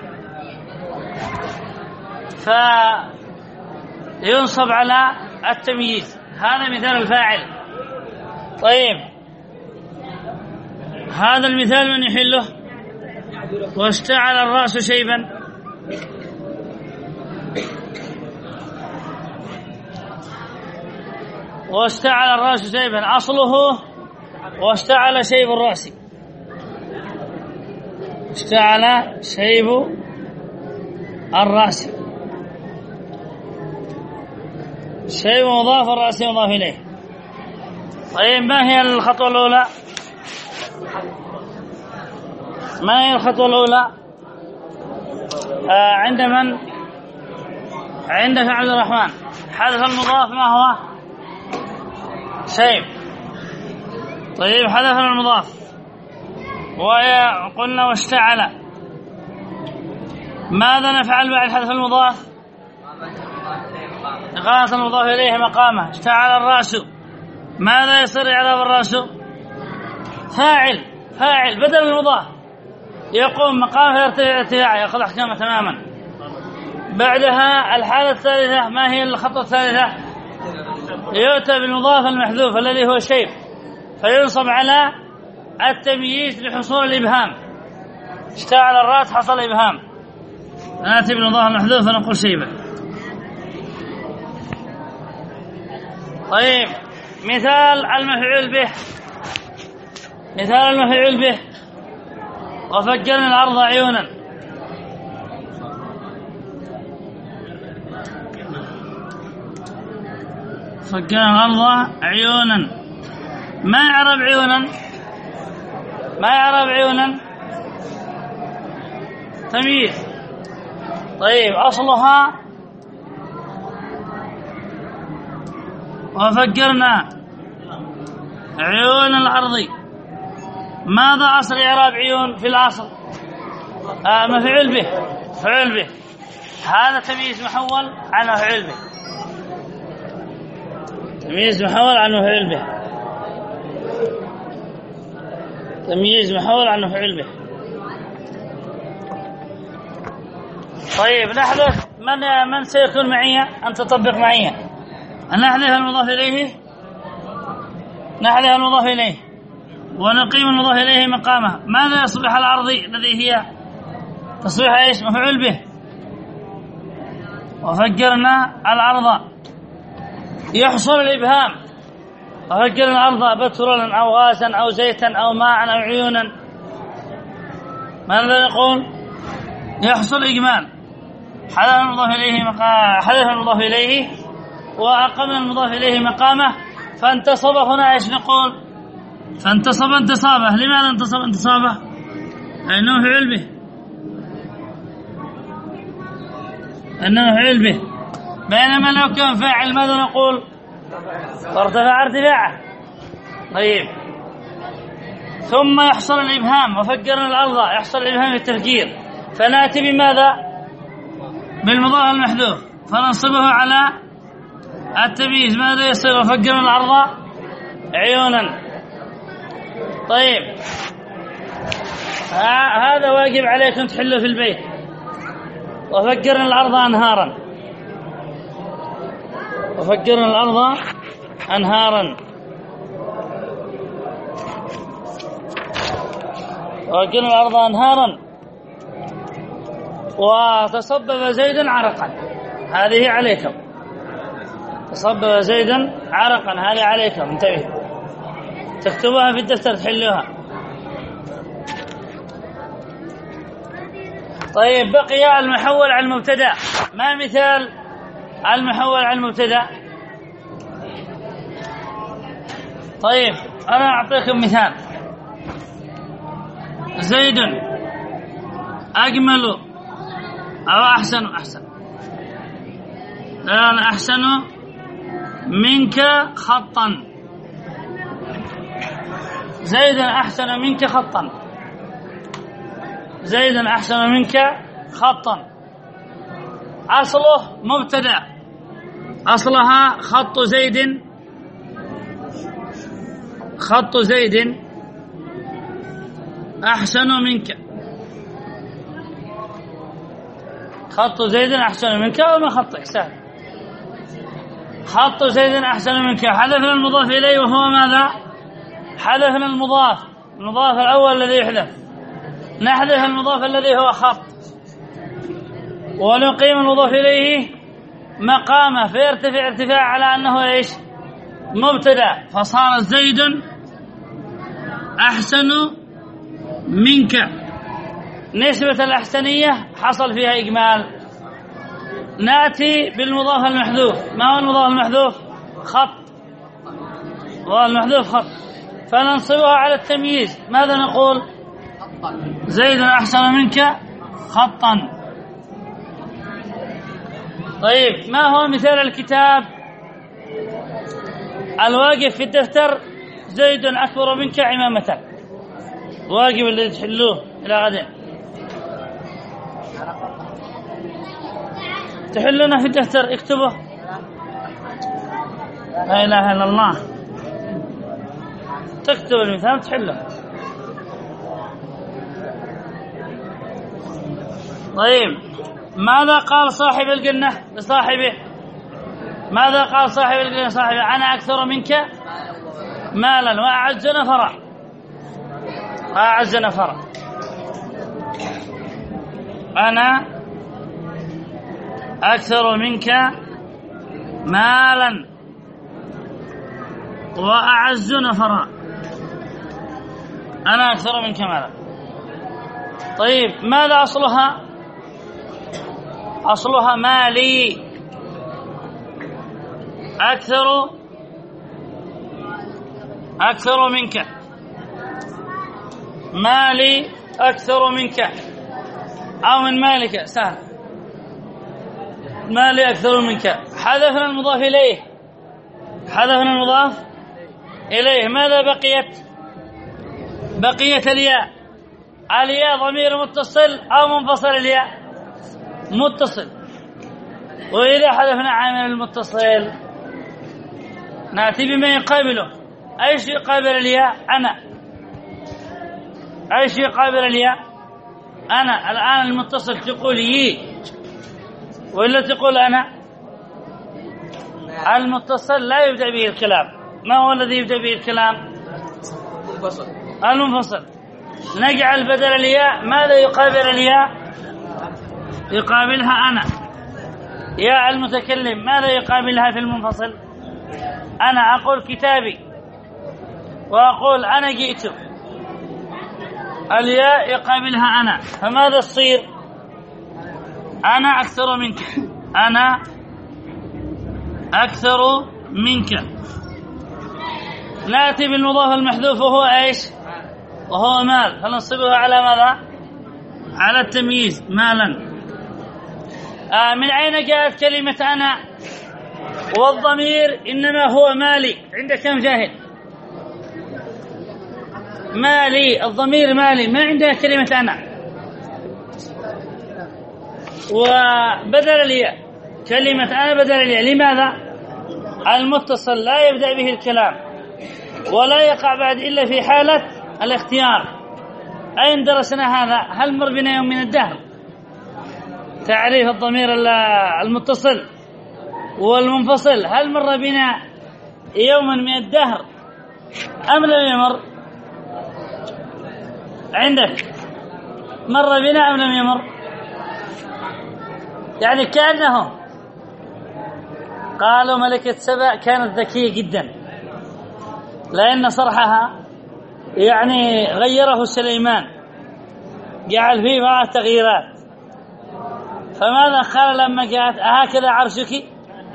فينصب على التمييز. هذا مثال الفاعل. طيب هذا المثال من يحله؟ واشتعل الرأس شيبا. واشتعل الرأس شيبا، أصله واشتعل شيب الرأس، اشتعل شيب الرأس، شيب مضاف الرأس مضاف إليه. طيب ما هي الخطوة الأولى؟ ما هي الخطوة الأولى؟ عند من؟ عندك عبد الرحمن. حذف المضاف ما هو؟ شيب. طيب حذف المضاف وقلنا واشتعل، ماذا نفعل بعد حذف المضاف؟ إقامة المضاف إليه مقامه. اشتعل الرأس، ماذا يصير إعراب الرأس؟ فاعل بدل المضاف، يقوم مقام فيرتفع ارتفاع، يأخذ أحكامه تماما. بعدها الحالة الثالثة، ما هي الخطوة الثالثة؟ يؤتى بالمضاف المحذوف الذي هو شيب، فينصب على التمييز لحصول الإبهام. اشتعل الرأس حصل إبهام، نأتي بالمضاف المحذوف فنقول شيبا. طيب مثال المفعول به، مثال المفعول به: وفجرنا الأرض عيونا. فجرنا الأرض عيونا، ما يعرب عيونا؟ ما يعرب عيونا؟ تمييز. طيب أصلها وفجرنا عيون الأرض، ماذا أصل إعراب عيون في الأصل؟ مفعول به، مفعول به. هذا تمييز محول عن مفعول به، تمييز محول عن مفعول به، تمييز محول عن مفعول به. طيب نحذف من سيكون معي؟ أن تطبق معي. نحذف المضاف إليه، نحذف المضاف إليه ونقيم المضاف إليه مقامه. ماذا يصبح الأرضي الذي هي تصبح إيش؟ مفعول به. وفجرنا الأرض، يحصل الإبهام. وفجرنا الأرض بترا أو غازا أو زيتا أو ماء أو عيونا، ماذا يقول؟ يحصل إجمال. حذف المضاف إليه وأقمنا المضاف إليه مقامه، فانتصب. هنا ايش نقول؟ فانتصب انتصابه. لماذا انتصب انتصابه؟ لأنه مفعول به، لأنه مفعول به. بينما لو كان فاعل ماذا نقول؟ فارتفع ارتفاعه. طيب ثم يحصل الإبهام. وفجرنا الأرض، يحصل الإبهام التفجير، فنأتي بماذا؟ بالمضاف المحذوف فننصبه على التمييز. ماذا يصير؟ وفجرنا الأرض عيونا. طيب هذا واجب عليكم تحلوا في البيت. وفجرنا الأرض أنهارا، وفجرنا الأرض أنهارا، وفجرنا الأرض أنهارا. وتصبب زيد عرقا، هذه عليكم. تصبب زيدا عرقا، هذه عليكم، انتبهوا تكتبوها في الدفتر تحلوها. طيب بقي المحول على المبتدا. ما مثال المحول على المبتدا؟ طيب أنا أعطيكم مثال: زيد أجمل أو أحسن، أنا أحسن منك خطا. زيد أحسن منك خطا، زيد أحسن منك خطا. أصله مبتدأ، أصلها خط زيد، خط زيد أحسن منك، خط زيد أحسن منك. وما خطك سهل، خط زيد أحسن منك. حذفنا المضاف إليه وهو ماذا؟ حذفنا المضاف الأول الذي يحذف، نحذف المضاف الذي هو خط، ونقيم المضاف إليه مقامه فيرتفع ارتفاع على أنه إيش؟ مبتدأ فصار زيد أحسن منك. نسبة الأحسنية حصل فيها إجمال. نأتي بالمضاف المحذوف. ما هو المضاف المحذوف؟ خط. المضاف المحذوف خط، فننصبها على التمييز. ماذا نقول؟ زيد أحسن منك خطا. طيب ما هو مثال الكتاب؟ الواقف في الدفتر زيد أكبر منك عمامة. الواقف الذي تحلوه إلى غد تحلونه في الدفتر، اكتبه. لا إله إلا الله. تكتب المثال تحله. طيب ماذا قال صاحب الجنة لصاحبه؟ ماذا قال صاحب الجنة لصاحبه؟ أنا أكثر منك مالا وأعز نفرا. أعز نفرا. أنا أكثر منك مالا وأعز نفرا. أنا أكثر منك مالا. طيب ماذا أصلها؟ أصلها مالي أكثر منك. مالي أكثر منك، أو من مالك. سهل. مالي أكثر منك. حذفنا المضاف إليه. حذفنا المضاف إليه. ماذا بقيت؟ بقيت الياء. الياء ضمير متصل أو منفصل؟ الياء متصل. وإذا حذفنا عامل المتصل نأتي بما يقابله. أي شيء يقابل الياء؟ أنا. أي شيء يقابل الياء؟ أنا. الآن المتصل تقول يي وإلا تقول أنا. المتصل لا يبدأ به الكلام. ما هو الذي يبدأ به الكلام؟ المنفصل. نجعل بدل الياء ماذا يقابل الياء؟ يقابلها أنا. يا المتكلم ماذا يقابلها في المنفصل؟ أنا. أقول كتابي وأقول أنا جئت. الياء يقابلها أنا، فماذا تصير؟ أنا أكثر منك. أنا أكثر منك. نأتي بالمضاف المحذوف وهو إيش؟ وهو مال، فننصبه على ماذا؟ على التمييز. مالا. من أين جاءت كلمة أنا؟ والضمير إنما هو مالي. عند كم جاهل؟ مالي. الضمير مالي، ما عندنا كلمة أنا. وبدل الياء كلمة أنا بدل الياء. لماذا؟ المتصل لا يبدأ به الكلام ولا يقع بعد إلا في حالة الاختيار. أين درسنا هذا؟ هل مر بنا يوم من الدهر تعريف الضمير المتصل والمنفصل؟ هل مر بنا يوما من الدهر أم لم يمر؟ عندك مر بنا أم لم يمر؟ يعني كأنه قالوا ملكة سبأ كانت ذكية جدا، لأن صرحها يعني غيره سليمان، جعل فيه معه تغييرات. فماذا قال لما جاءت؟ أهكذا عرشك؟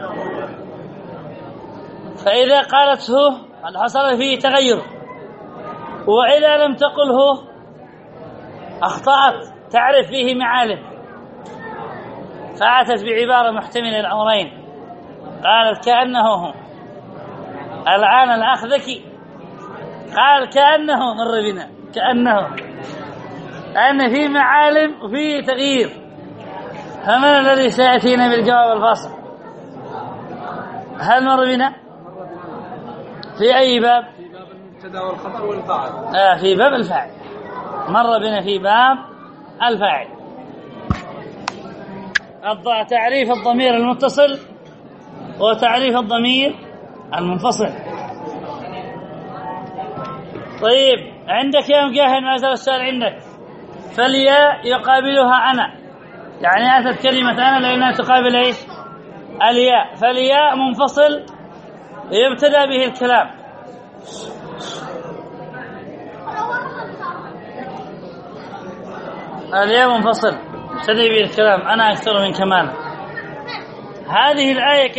فإذا قالت هو حصل فيه تغير، وإذا لم تقل هو أخطأت، تعرف فيه معالم. فأتت بعبارة محتملة الأمرين، قالت كأنه هو. الآن الأخ ذكي، قال كأنه مر بنا، كأنه أن في معالم وفي تغيير. فمن الذي سيأتينا بالجواب الفاصل؟ هل مر بنا في أي باب؟ في باب المبتدا والخبر والفاعل. في باب الفاعل. مر بنا في باب الفاعل. تعريف الضمير المتصل وتعريف الضمير المنفصل. طيب عندك يا مجاهد ما زال السؤال عندك. فالياء يقابلها أنا، يعني أتت كلمة أنا لأنها تقابل إيش؟ الياء. فالياء منفصل يبتدأ به الكلام. اليوم منفصل يبتدأ به الكلام، أنا أكثر من كمال. هذه الآية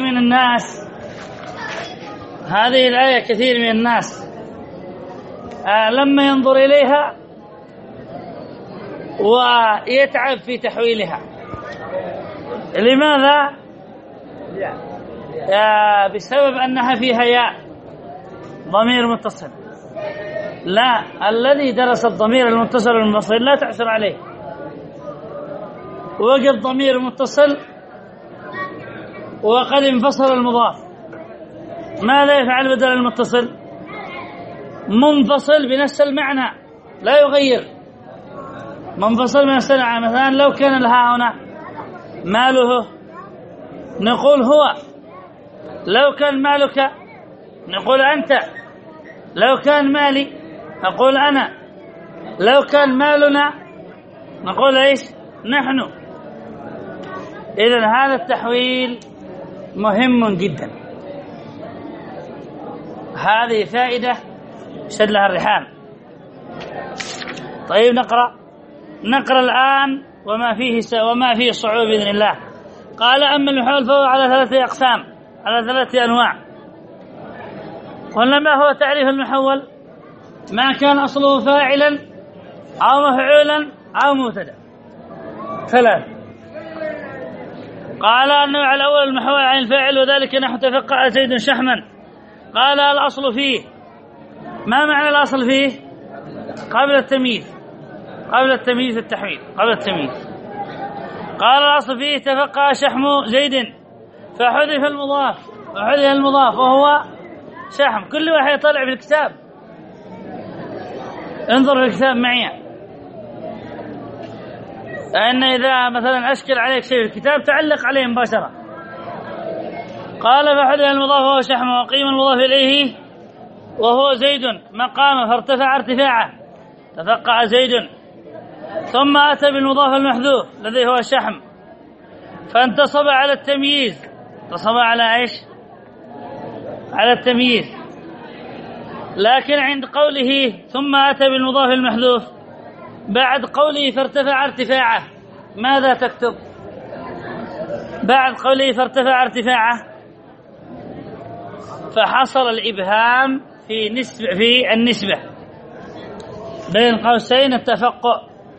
كثير من الناس لما ينظر إليها ويتعب في تحويلها. لماذا؟ بسبب أنها فيها ياء ضمير متصل. لا، الذي درس الضمير المتصل والمنفصل لا تعثر عليه. وجد ضمير متصل وقد انفصل المضاف، ماذا يفعل بدل المتصل؟ منفصل بنفس المعنى لا يغير. منفصل بنفس المعنى. مثلا لو كان لها هنا ماله نقول هو، لو كان مالك نقول أنت، لو كان مالي نقول أنا، لو كان مالنا نقول إيش؟ نحن. إذن هذا التحويل مهم جدا. هذه فائدة شد لها الرحال. طيب نقرأ الآن وما فيه صعوبة بإذن الله. قال أما المحول فهو على 3 أقسام، على 3 أنواع. قلنا ما هو تعريف المحول؟ ما كان أصله فاعلا أو مفعولا أو مبتدأ. 3. قال النوع الأول المحول عن الفاعل، وذلك نحو تفقأ زيد شحما. قال الأصل فيه. ما معنى الأصل فيه؟ قبل التمييز التحويل، قبل التمييز. قال الأصل فيه تفقأ شحم زيد فحذف المضاف وهو شحم. كل واحد يطلع في الكتاب، انظر في الكتاب معي، لأن إذا مثلا أشكل عليك شيء في الكتاب تعلق عليه مباشرة. قال فحذف المضاف وهو شحم، وقيم المضاف إليه وهو زيد مقام فارتفع ارتفاعه تفقأ زيد. ثم أتى بالمضاف المحذوف الذي هو شحم فانتصب على التمييز. انتصب على إيش؟ على التمييز. لكن عند قوله ثم أتى بالمضاف المحذوف بعد قوله فارتفع ارتفاعه ماذا تكتب؟ بعد قوله فارتفع ارتفاعه فحصل الإبهام في النسبة بين قوسين التفقؤ.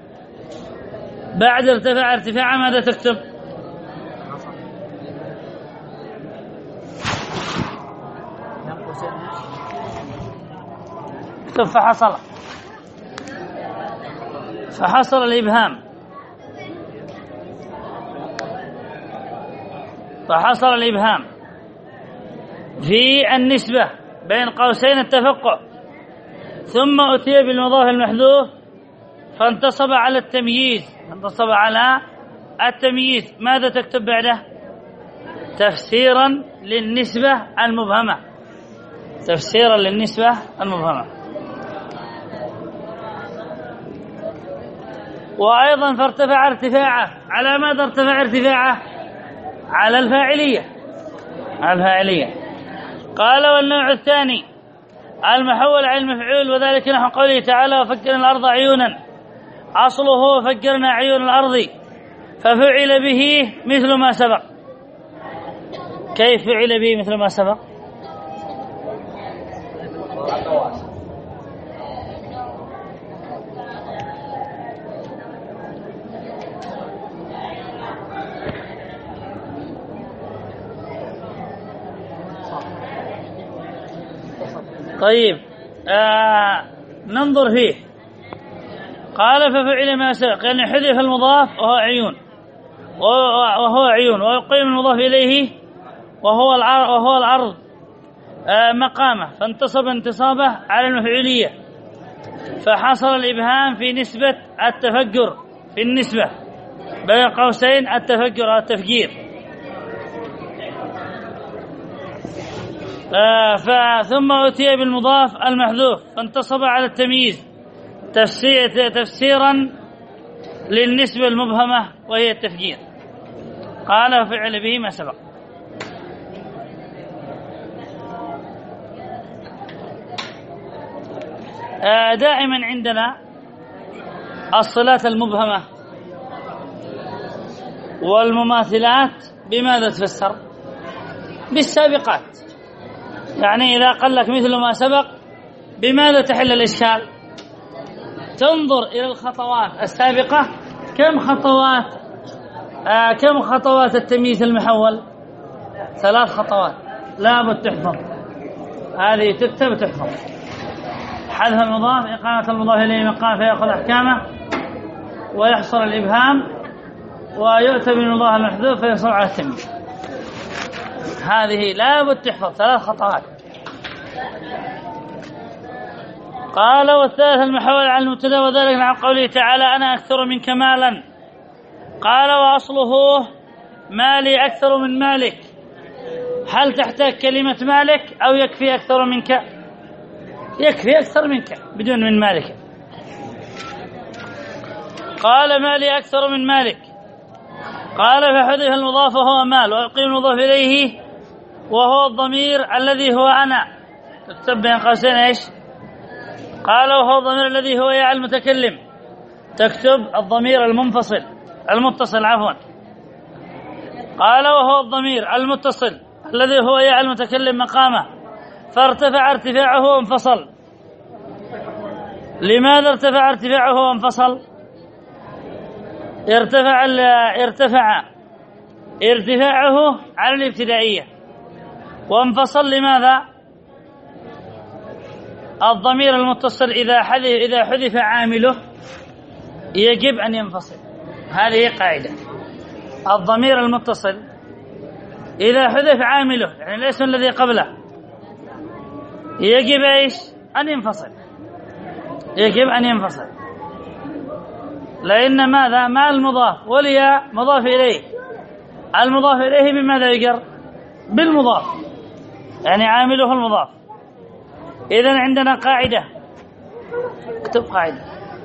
بعد ارتفع ارتفاعه ماذا تكتب؟ اكتب فحصل الإبهام. فحصل الإبهام في النسبة بين قوسين التفقؤ. ثم أتي بالمضاف المحذوف فانتصب على التمييز. ماذا تكتب بعده؟ تفسيرا للنسبة المبهمة. وأيضا فارتفع ارتفاعه على ماذا ارتفع ارتفاعه؟ على الفاعلية. قال والنوع الثاني المحول عن المفعول، وذلك نحو قوله تعالى وفجرنا الأرض عيونا. أصله فجرنا عيون الأرض ففعل به مثل ما سبق. كيف فعل به مثل ما سبق؟ طيب ننظر فيه. قال ففعل ما سبق يعني حذف المضاف وهو عيون ويقيم المضاف إليه وهو العرض مقامه فانتصب انتصابه على المفعولية. فحصل الإبهام في نسبة التفجر في النسبة بين قوسين التفجير. ثم أتي بالمضاف المحذوف فانتصب على التمييز تفسيرا للنسبة المبهمة وهي التفجير. قال فعل به ما سبق. دائما عندنا الصلات المبهمة والمماثلات بماذا تفسر؟ بالسابقات. يعني إذا قال لك مثل ما سبق بماذا تحل الإشكال؟ تنظر إلى الخطوات السابقة. كم خطوات التمييز المحول؟ 3 خطوات لابد تحفظ. هذه تكتب تحفظ. حذف المضاف، إقامة المضاف إليه مقام فيأخذ أحكامه، ويحصل الإبهام، ويؤتى بالمضاف المحذوف فيصل على التمييز. هذه لابد تحفظ 3 خطوات. قال والثالث المحول على المبتدا، وذلك عن قوله تعالى أنا أكثر منك مالا. قال وأصله مالي أكثر من مالك. هل تحتاج كلمة مالك أو يكفي أكثر منك؟ يكفي أكثر منك بدون من مالك. قال مالي أكثر من مالك. قال فحذف المضاف وهو مال، ويقيم المضاف إليه وهو الضمير الذي هو أنا. تكتب بين قوسين إيش؟ قال وهو الضمير الذي هو يا المتكلم. تكتب الضمير المتصل عفوا. قال وهو الضمير المتصل الذي هو يا المتكلم مقامه، فارتفع ارتفاعه وانفصل. لماذا ارتفع ارتفاعه وانفصل؟ ارتفع ارتفاعه على الابتدائية، وانفصل لماذا؟ الضمير المتصل إذا حذف عامله يجب أن ينفصل. هذه قاعدة. الضمير المتصل إذا حذف عامله يعني الاسم الذي قبله يجب إيش؟ أن ينفصل. يجب أن ينفصل، لأن ماذا؟ ما المضاف والياء مضاف إليه. المضاف إليه بماذا يجر؟ بالمضاف، يعني عامله المضاف. إذن عندنا قاعدة، اكتب قاعدة.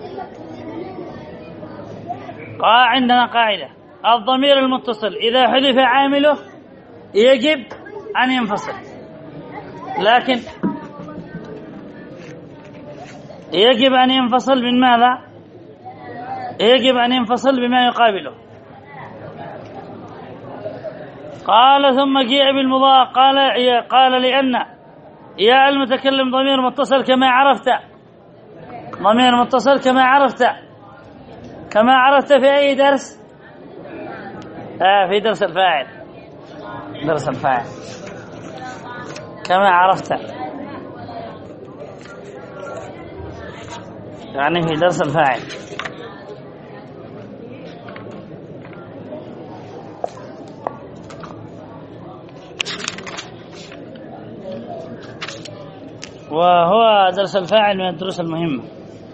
عندنا قاعدة الضمير المتصل إذا حذف عامله يجب أن ينفصل، لكن يجب أن ينفصل من ماذا؟ يجب أن ينفصل بما يقابله. قال ثم جيء بالمضاف. قال لأن يا المتكلم ضمير متصل كما عرفت. ضمير متصل كما عرفت في أي درس؟ في درس الفاعل. درس الفاعل كما عرفت، يعني في درس الفاعل. وهو درس الفاعل من الدروس المهمة.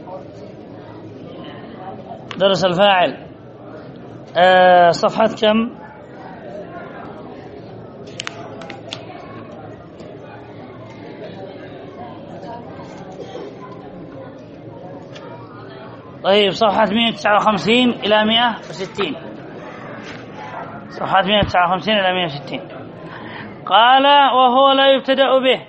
درس الفاعل صفحة كم؟ طيب صفحة 159 إلى 160. صفحة 159 إلى 160. قال وهو لا يبتدأ به.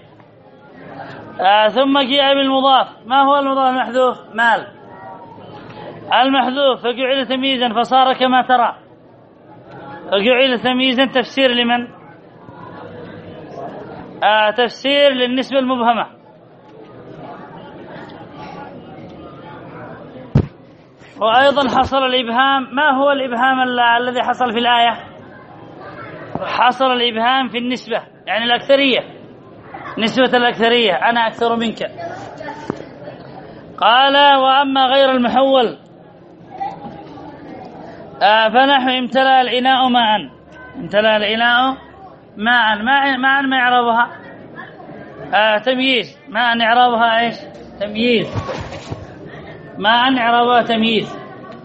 ثم جاء بالمضاف. ما هو المضاف المحذوف؟ مال. المحذوف فجعل تمييزا فصار كما ترى. فجعل تمييزا تفسير لمن؟ تفسير للنسبة المبهمة. وأيضا حصل الإبهام. ما هو الإبهام الذي حصل في الآية؟ حصل الإبهام في النسبة، يعني الأكثرية، نسبة الأكثرية، أنا أكثر منك. قال وأما غير المحول فنحو امتلأ الإناء ماء. امتلأ الإناء ماء. ماء ما إعرابها؟ تمييز. ماء إعرابها إيش؟ تمييز. ماء إعرابها تمييز.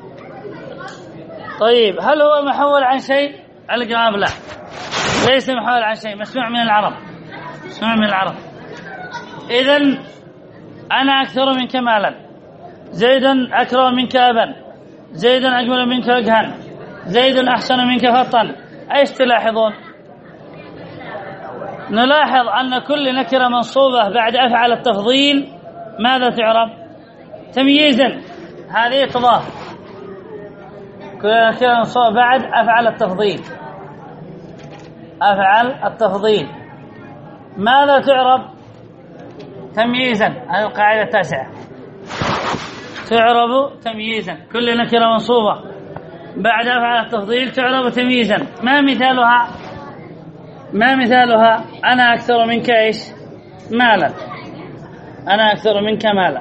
طيب هل هو محول عن شيء؟ الجواب لا، ليس محول عن شيء، مسموع من العرب. مسموع من العرب. إذن أنا أكثر منك مالا، زيد أكرم منك أبا، زيد أجمل منك وجها، زيد أحسن منك خطا. أيش تلاحظون؟ نلاحظ أن كل نكرة منصوبة بعد أفعل التفضيل ماذا تعرب؟ تمييزا. هذه تضاف كل منصوبة بعد أفعل التفضيل. أفعل التفضيل ماذا تعرب؟ تمييزا. هذه القاعدة التاسعة، تعرب تمييزا. كل نكرة منصوبة بعد أفعل التفضيل تعرب تمييزا. ما مثالها؟ ما مثالها؟ أنا أكثر منك إيش؟ مالا. أنا أكثر منك مالا.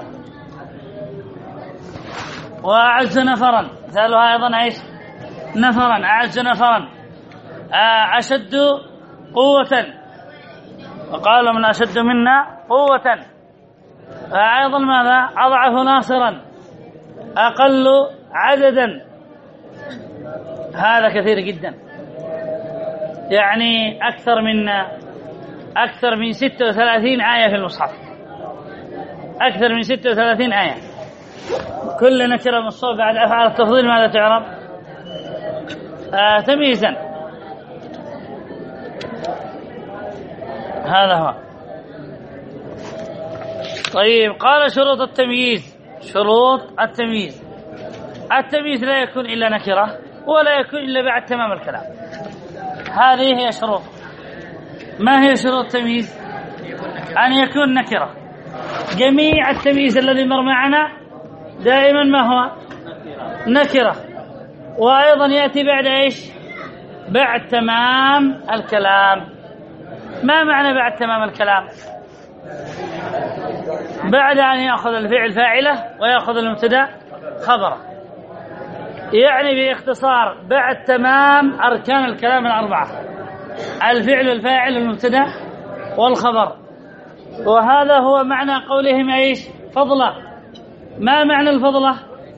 وأعز نفرا، مثالها أيضا إيش؟ نفرا. أعز نفرا. أشد قوة، وقال من أشد منا قوة. أيضا ماذا؟ أضعف ناصرا، أقل عددا. هذا كثير جدا، يعني أكثر من 36 آية في المصحف، أكثر من 36 آية. كل نكرة منصوبة بعد أفعال التفضيل ماذا تعرب؟ تمييزا. هذا هو. طيب، قال شروط التمييز. شروط التمييز: التمييز لا يكون إلا نكرة، ولا يكون إلا بعد تمام الكلام. هذه هي شروط. ما هي شروط التمييز؟ أن يكون نكرة. جميع التمييز الذي مر معنا دائما ما هو؟ نكرة. وأيضا يأتي بعد إيش؟ بعد تمام الكلام. ما معنى بعد تمام الكلام؟ بعد أن يأخذ الفعل فاعله ويأخذ المبتدا خبره، يعني باختصار بعد تمام أركان الكلام الأربعة: الفعل والفاعل والمبتدا والخبر. وهذا هو معنى قولهم إيش؟ فضلة. ما معنى الفضلة؟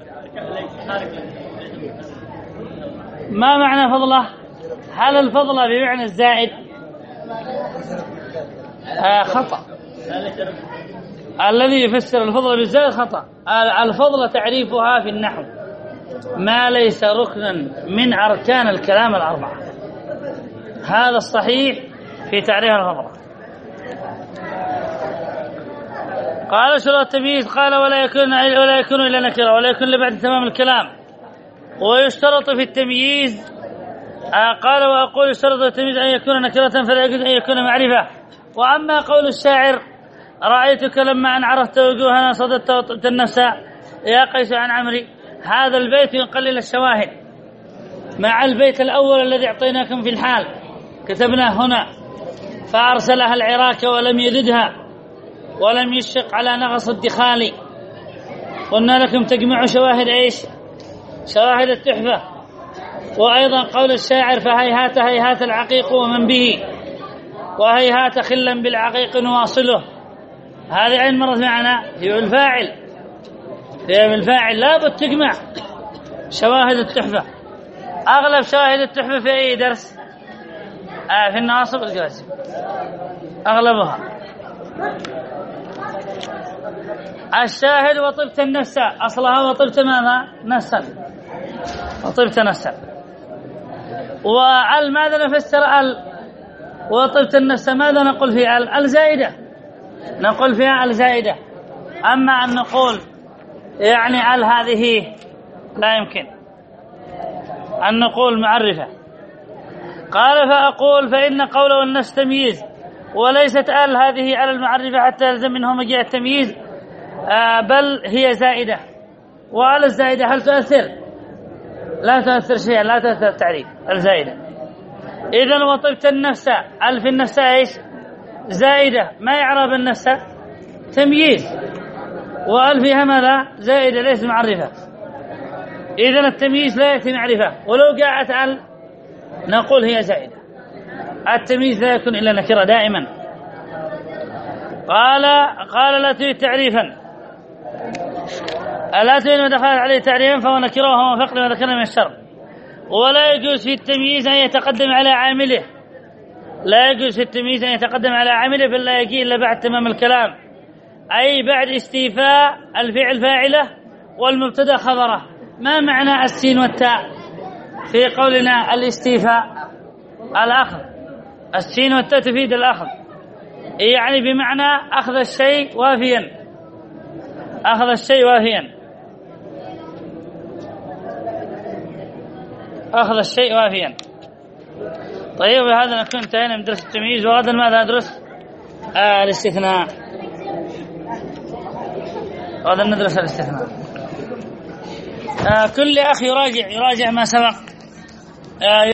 ما معنى فضلة؟ هل الفضلة بمعنى الزائد؟ خطأ. الذي يفسر الفضل بالزائد خطأ. الفضل تعريفها في النحو ما ليس ركنا من أركان الكلام الأربعة. هذا الصحيح في تعريف الفضل. قال شروط التمييز: قال ولا يكون إلا نكرة، ولا يكون إلا بعد تمام الكلام. ويشترط في التمييز، قال وأقول يشترط في التمييز أن يكون نكرة، فلا يجوز أن يكون معرفة. وأما قول الشاعر: رأيتك لما أن عرفت وجوهنا صددت وطبت النفس يا قيس عن عمري، هذا البيت يقلل الشواهد مع البيت الأول الذي أعطيناكم في الحال. كتبنا هنا: فأرسلها العراك ولم يددها ولم يشق على نغص الدخال. قلنا لكم تجمع شواهد إيش؟ شواهد التحفة. وأيضا قول الشاعر: فهيهات هيهات العقيق ومن به، وهيهات خلا بالعقيق نواصله. هذه عين مرت معنا في الفاعل. في الفاعل لابد تجمع شواهد التحفة. أغلب شواهد التحفة في أي درس؟ في النواصب والجوازم أغلبها. الشاهد: وطبت النفس، أصلها وطبت ماذا؟ نفسا. وطبت نفسا. وال ماذا نفسر وطبت النفس؟ ماذا نقول في الزائدة؟ نقول فيها الزائدة. أما أن نقول يعني هذه لا يمكن أن نقول معرفة. قال: فأقول فإن قوله النفس تمييز، وليست هذه على المعرفة حتى يلزم منه مجيء التمييز، بل هي زائدة. وعلى الزائدة هل تؤثر؟ لا تؤثر شيئا، لا تؤثر التعريف الزائدة. إذن وطبت النفس، في النفس إيش؟ زائدة. ما يعرب النفس؟ تمييز. فيها ماذا؟ زائدة، ليس معرفة. إذن التمييز لا يأتي معرفة، ولو جاءت نقول هي زائدة. التمييز لا يكون إلا نكرة دائما. قال لا تريد تعريفا، لا تريد ما دخل عليه تعريفا فهو نكرة وهو موافق لما ذكرنا من الشر. ولا يجوز في التمييز أن يتقدم على عامله. لا يجوز في التمييز أن يتقدم على عامله، بل لا يجي إلا بعد تمام الكلام، أي بعد استيفاء الفعل فاعله والمبتدا خبره. ما معنى السين والتاء في قولنا الاستيفاء؟ الأخذ. السين والتاء تفيد الأخذ، يعني بمعنى أخذ الشيء وافيا. أخذ الشيء وافيا، أخذ الشيء وافيا. طيب بهذا نكون انتهينا من درس التمييز، وغدا ماذا ندرس؟ الاستثناء. غدا ندرس الاستثناء. كل أخ يراجع ما سبق.